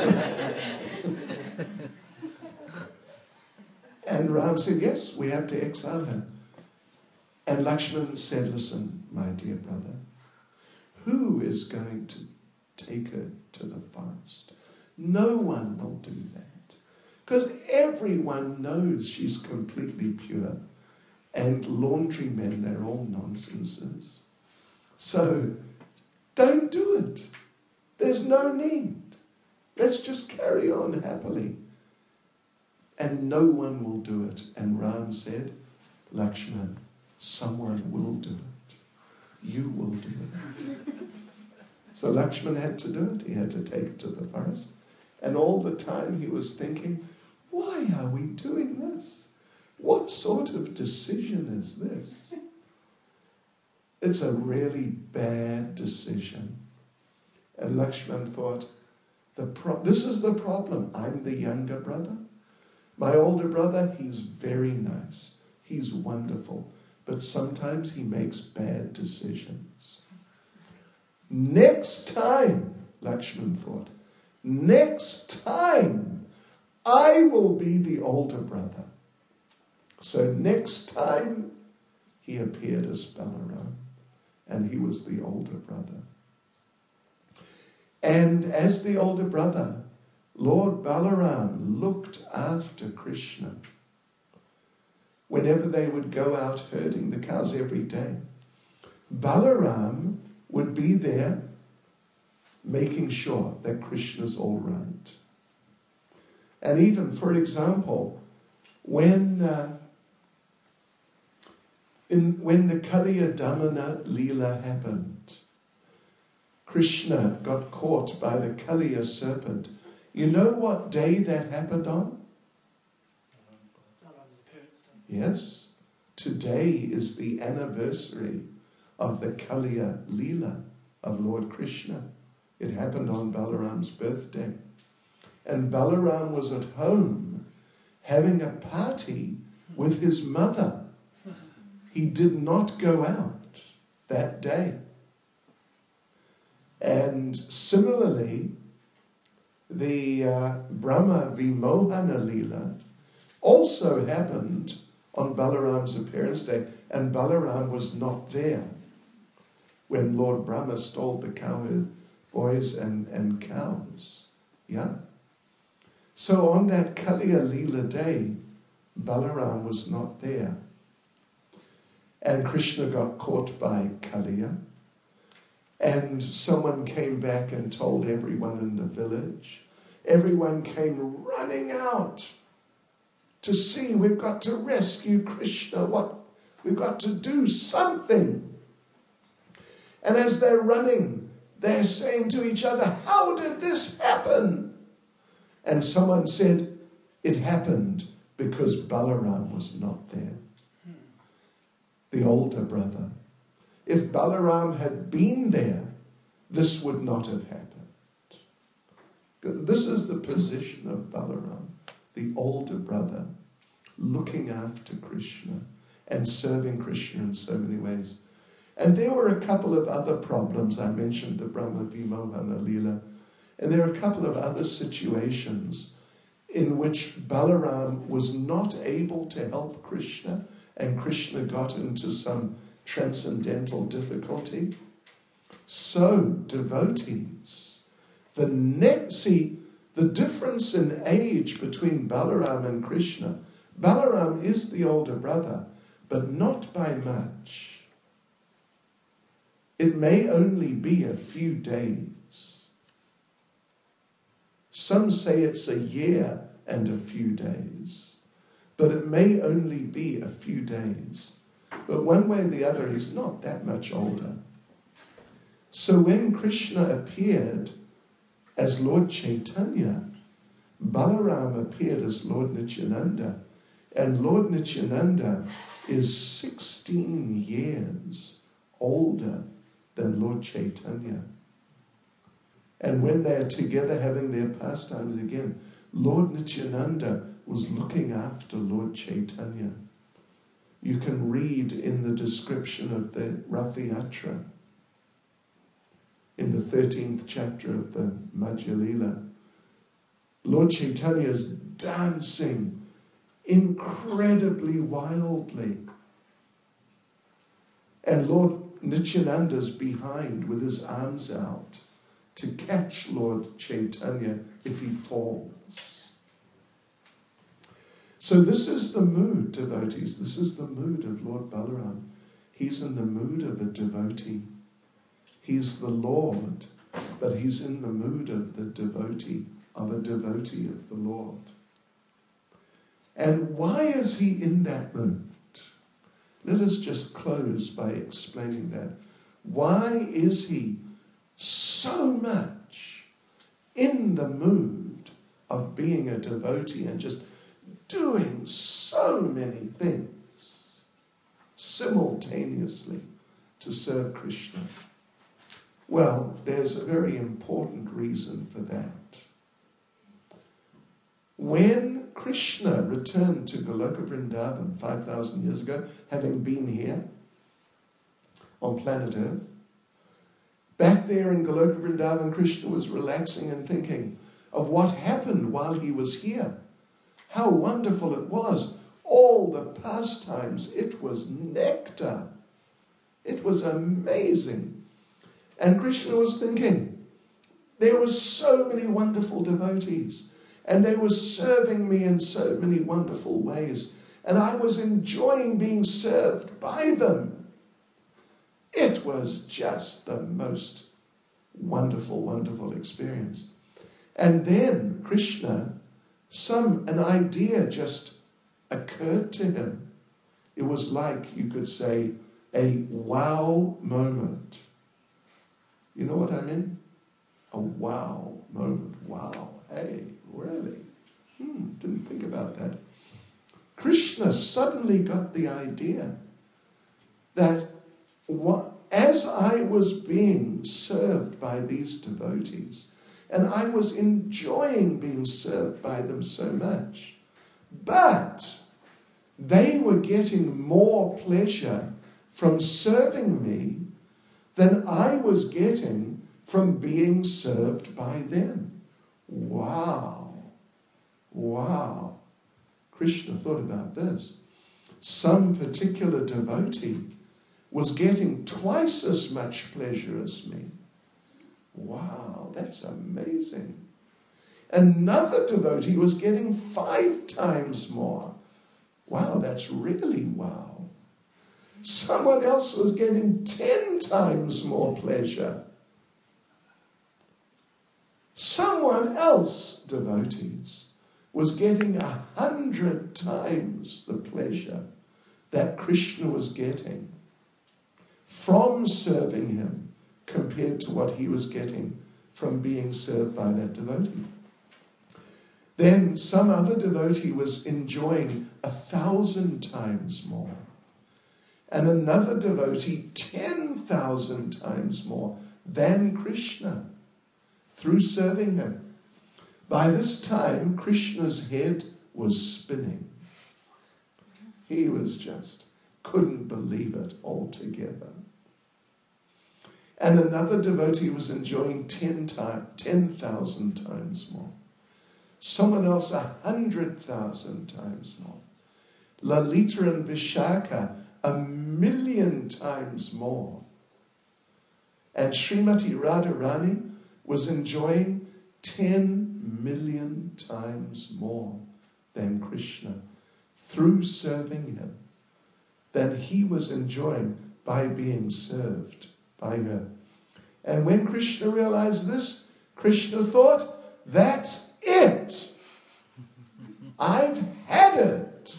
Speaker 1: And Ram said, yes, we have to exile her. And Lakshman said, listen, my dear brother, who is going to take her to the forest? No one will do that. Because everyone knows she's completely pure. And laundrymen, they're all nonsenses. So, don't do it. There's no need. Let's just carry on happily. And no one will do it. And Ram said, Lakshman, someone will do it. You will do it. So Lakshman had to do it. He had to take it to the forest. And all the time he was thinking, why are we doing this? What sort of decision is this? It's a really bad decision. And Lakshman thought, the pro- this is the problem. I'm the younger brother. My older brother, he's very nice. He's wonderful. But sometimes he makes bad decisions. Next time, Lakshman thought, next time, I will be the older brother. So next time, he appeared as Balaram, and he was the older brother. And as the older brother, Lord Balaram looked after Krishna. Whenever they would go out herding the cows every day, Balaram would be there making sure that Krishna's all right. And even, for example, when uh, in, when the Kaliya Damana Leela happened, Krishna got caught by the Kaliya serpent. You know what day that happened on? Yes. Today is the anniversary of the Kaliya Leela of Lord Krishna. It happened on Balaram's birthday. And Balaram was at home having a party with his mother. He did not go out that day. And similarly, the uh, Brahma Vimohana Leela also happened on Balaram's appearance day, and Balaram was not there when Lord Brahma stole the cowherd boys and, and cows. Yeah? So on that Kaliya Leela day, Balaram was not there. And Krishna got caught by Kaliya. And someone came back and told everyone in the village. Everyone came running out to see, we've got to rescue Krishna. What? We've got to do something. And as they're running, they're saying to each other, how did this happen? And someone said, it happened because Balaram was not there. The older brother. If Balaram had been there, this would not have happened. This is the position of Balaram, the older brother, looking after Krishna and serving Krishna in so many ways. And there were a couple of other problems. I mentioned the Brahma Vimohana Leela. And there are a couple of other situations in which Balaram was not able to help Krishna, and Krishna got into some transcendental difficulty. So, devotees, the ne- see, the difference in age between Balaram and Krishna, Balaram is the older brother, but not by much. It may only be a few days. Some say it's a year and a few days, but it may only be a few days. But one way or the other, he's not that much older. So when Krishna appeared as Lord Chaitanya, Balaram appeared as Lord Nityananda, and Lord Nityananda is sixteen years older than Lord Chaitanya. And when they are together having their pastimes again, Lord Nityananda was looking after Lord Chaitanya. You can read in the description of the Rath Yatra. In thirteenth chapter of the Madhya Lila, Lord Chaitanya is dancing incredibly wildly. And Lord Nityananda's behind with his arms out to catch Lord Chaitanya if he falls. So this is the mood, devotees. This is the mood of Lord Balaram. He's in the mood of a devotee. He's the Lord, but he's in the mood of the devotee, of a devotee of the Lord. And why is he in that mood? Let us just close by explaining that. Why is he so much in the mood of being a devotee and just doing so many things simultaneously to serve Krishna? Well, there's a very important reason for that. When Krishna returned to Goloka Vrindavan five thousand years ago, having been here on planet Earth, back there in Goloka Vrindavan, Krishna was relaxing and thinking of what happened while he was here. How wonderful it was. All the pastimes, it was nectar. It was amazing. And Krishna was thinking, there were so many wonderful devotees, and they were serving me in so many wonderful ways, and I was enjoying being served by them. It was just the most wonderful, wonderful experience. And then Krishna, some an idea just occurred to him. It was like, you could say, a wow moment. You know what I mean? A wow moment. Wow. Hey, really? Hmm, didn't think about that. Krishna suddenly got the idea that what, as I was being served by these devotees, and I was enjoying being served by them so much, but they were getting more pleasure from serving me than I was getting from being served by them. Wow. Wow. Krishna thought about this. Some particular devotee was getting twice as much pleasure as me. Wow, that's amazing. Another devotee was getting five times more. Wow, that's really wow. Someone else was getting ten times more pleasure. Someone else, devotees, was getting a hundred times the pleasure that Krishna was getting from serving him compared to what he was getting from being served by that devotee. Then some other devotee was enjoying a thousand times more, and another devotee ten thousand times more than Krishna through serving him. By this time, Krishna's head was spinning. He was just, couldn't believe it altogether. And another devotee was enjoying ten thousand times more. Someone else a hundred thousand times more. Lalita and Vishaka a million times more. And Srimati Radharani was enjoying ten million times more than Krishna through serving him than he was enjoying by being served by her. And when Krishna realized this, Krishna thought, that's it. I've had it.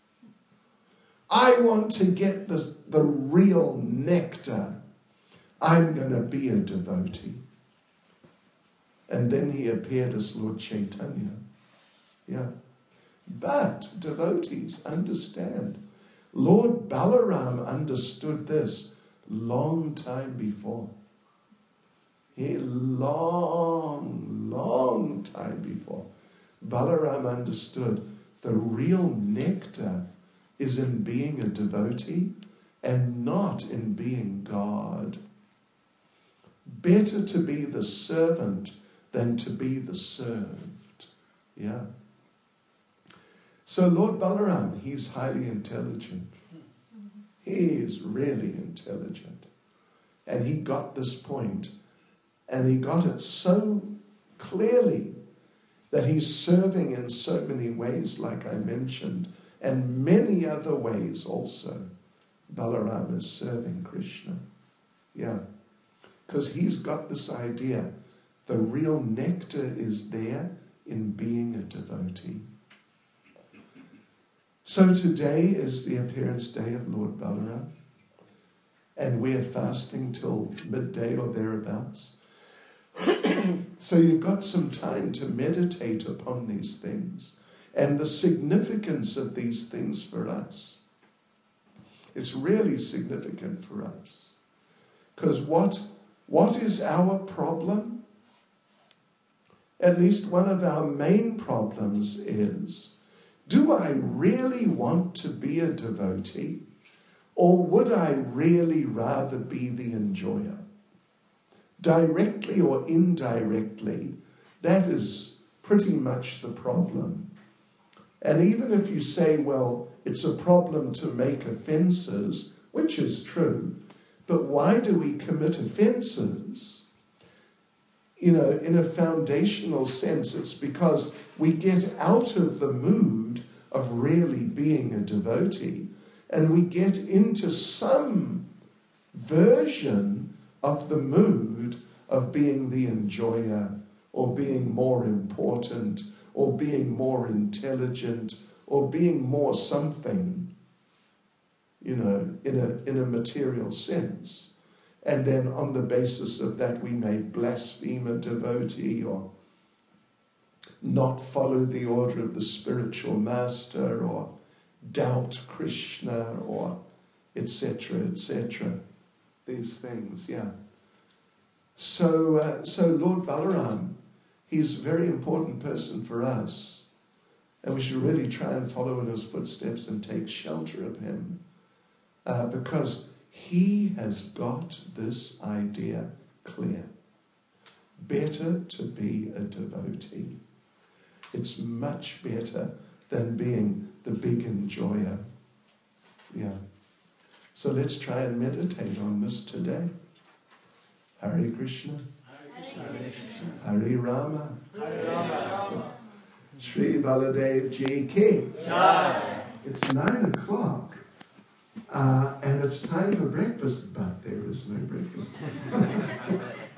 Speaker 1: I want to get this, the real nectar. I'm going to be a devotee. And then he appeared as Lord Chaitanya. Yeah. But devotees understand. Lord Balaram understood this long time before. A long, long time before. Balaram understood the real nectar is in being a devotee and not in being God. Better to be the servant than to be the served. Yeah. So Lord Balaram, he's highly intelligent. He is really intelligent. And he got this point, and he got it so clearly that he's serving in so many ways, like I mentioned, and many other ways also. Balaram is serving Krishna. Yeah. Because he's got this idea, the real nectar is there in being a devotee. So today is the appearance day of Lord Balaram, and we're fasting till midday or thereabouts. So you've got some time to meditate upon these things and the significance of these things for us. It's really significant for us. Because what, what is our problem? At least one of our main problems is, do I really want to be a devotee, or would I really rather be the enjoyer? Directly or indirectly, that is pretty much the problem. And even if you say, well, it's a problem to make offences, which is true, but why do we commit offences? You know, in a foundational sense, it's because we get out of the mood of really being a devotee, and we get into some version of the mood of being the enjoyer, or being more important, or being more intelligent, or being more something, you know, in a, in a material sense. And then on the basis of that, we may blaspheme a devotee, or not follow the order of the spiritual master, or doubt Krishna, or et cetera, et cetera. These things, yeah. So, uh, so Lord Balaram, he's a very important person for us, and we should really try and follow in his footsteps and take shelter of him, uh, because he has got this idea clear. Better to be a devotee. It's much better than being the big enjoyer. Yeah. So let's try and meditate on this today. Hare Krishna.
Speaker 2: Hare Krishna.
Speaker 1: Hare Rama.
Speaker 2: Hare Rama.
Speaker 1: Shri Baladev Ji Ki.
Speaker 2: Jai.
Speaker 1: It's nine o'clock, uh, and it's time for breakfast, but there is no breakfast.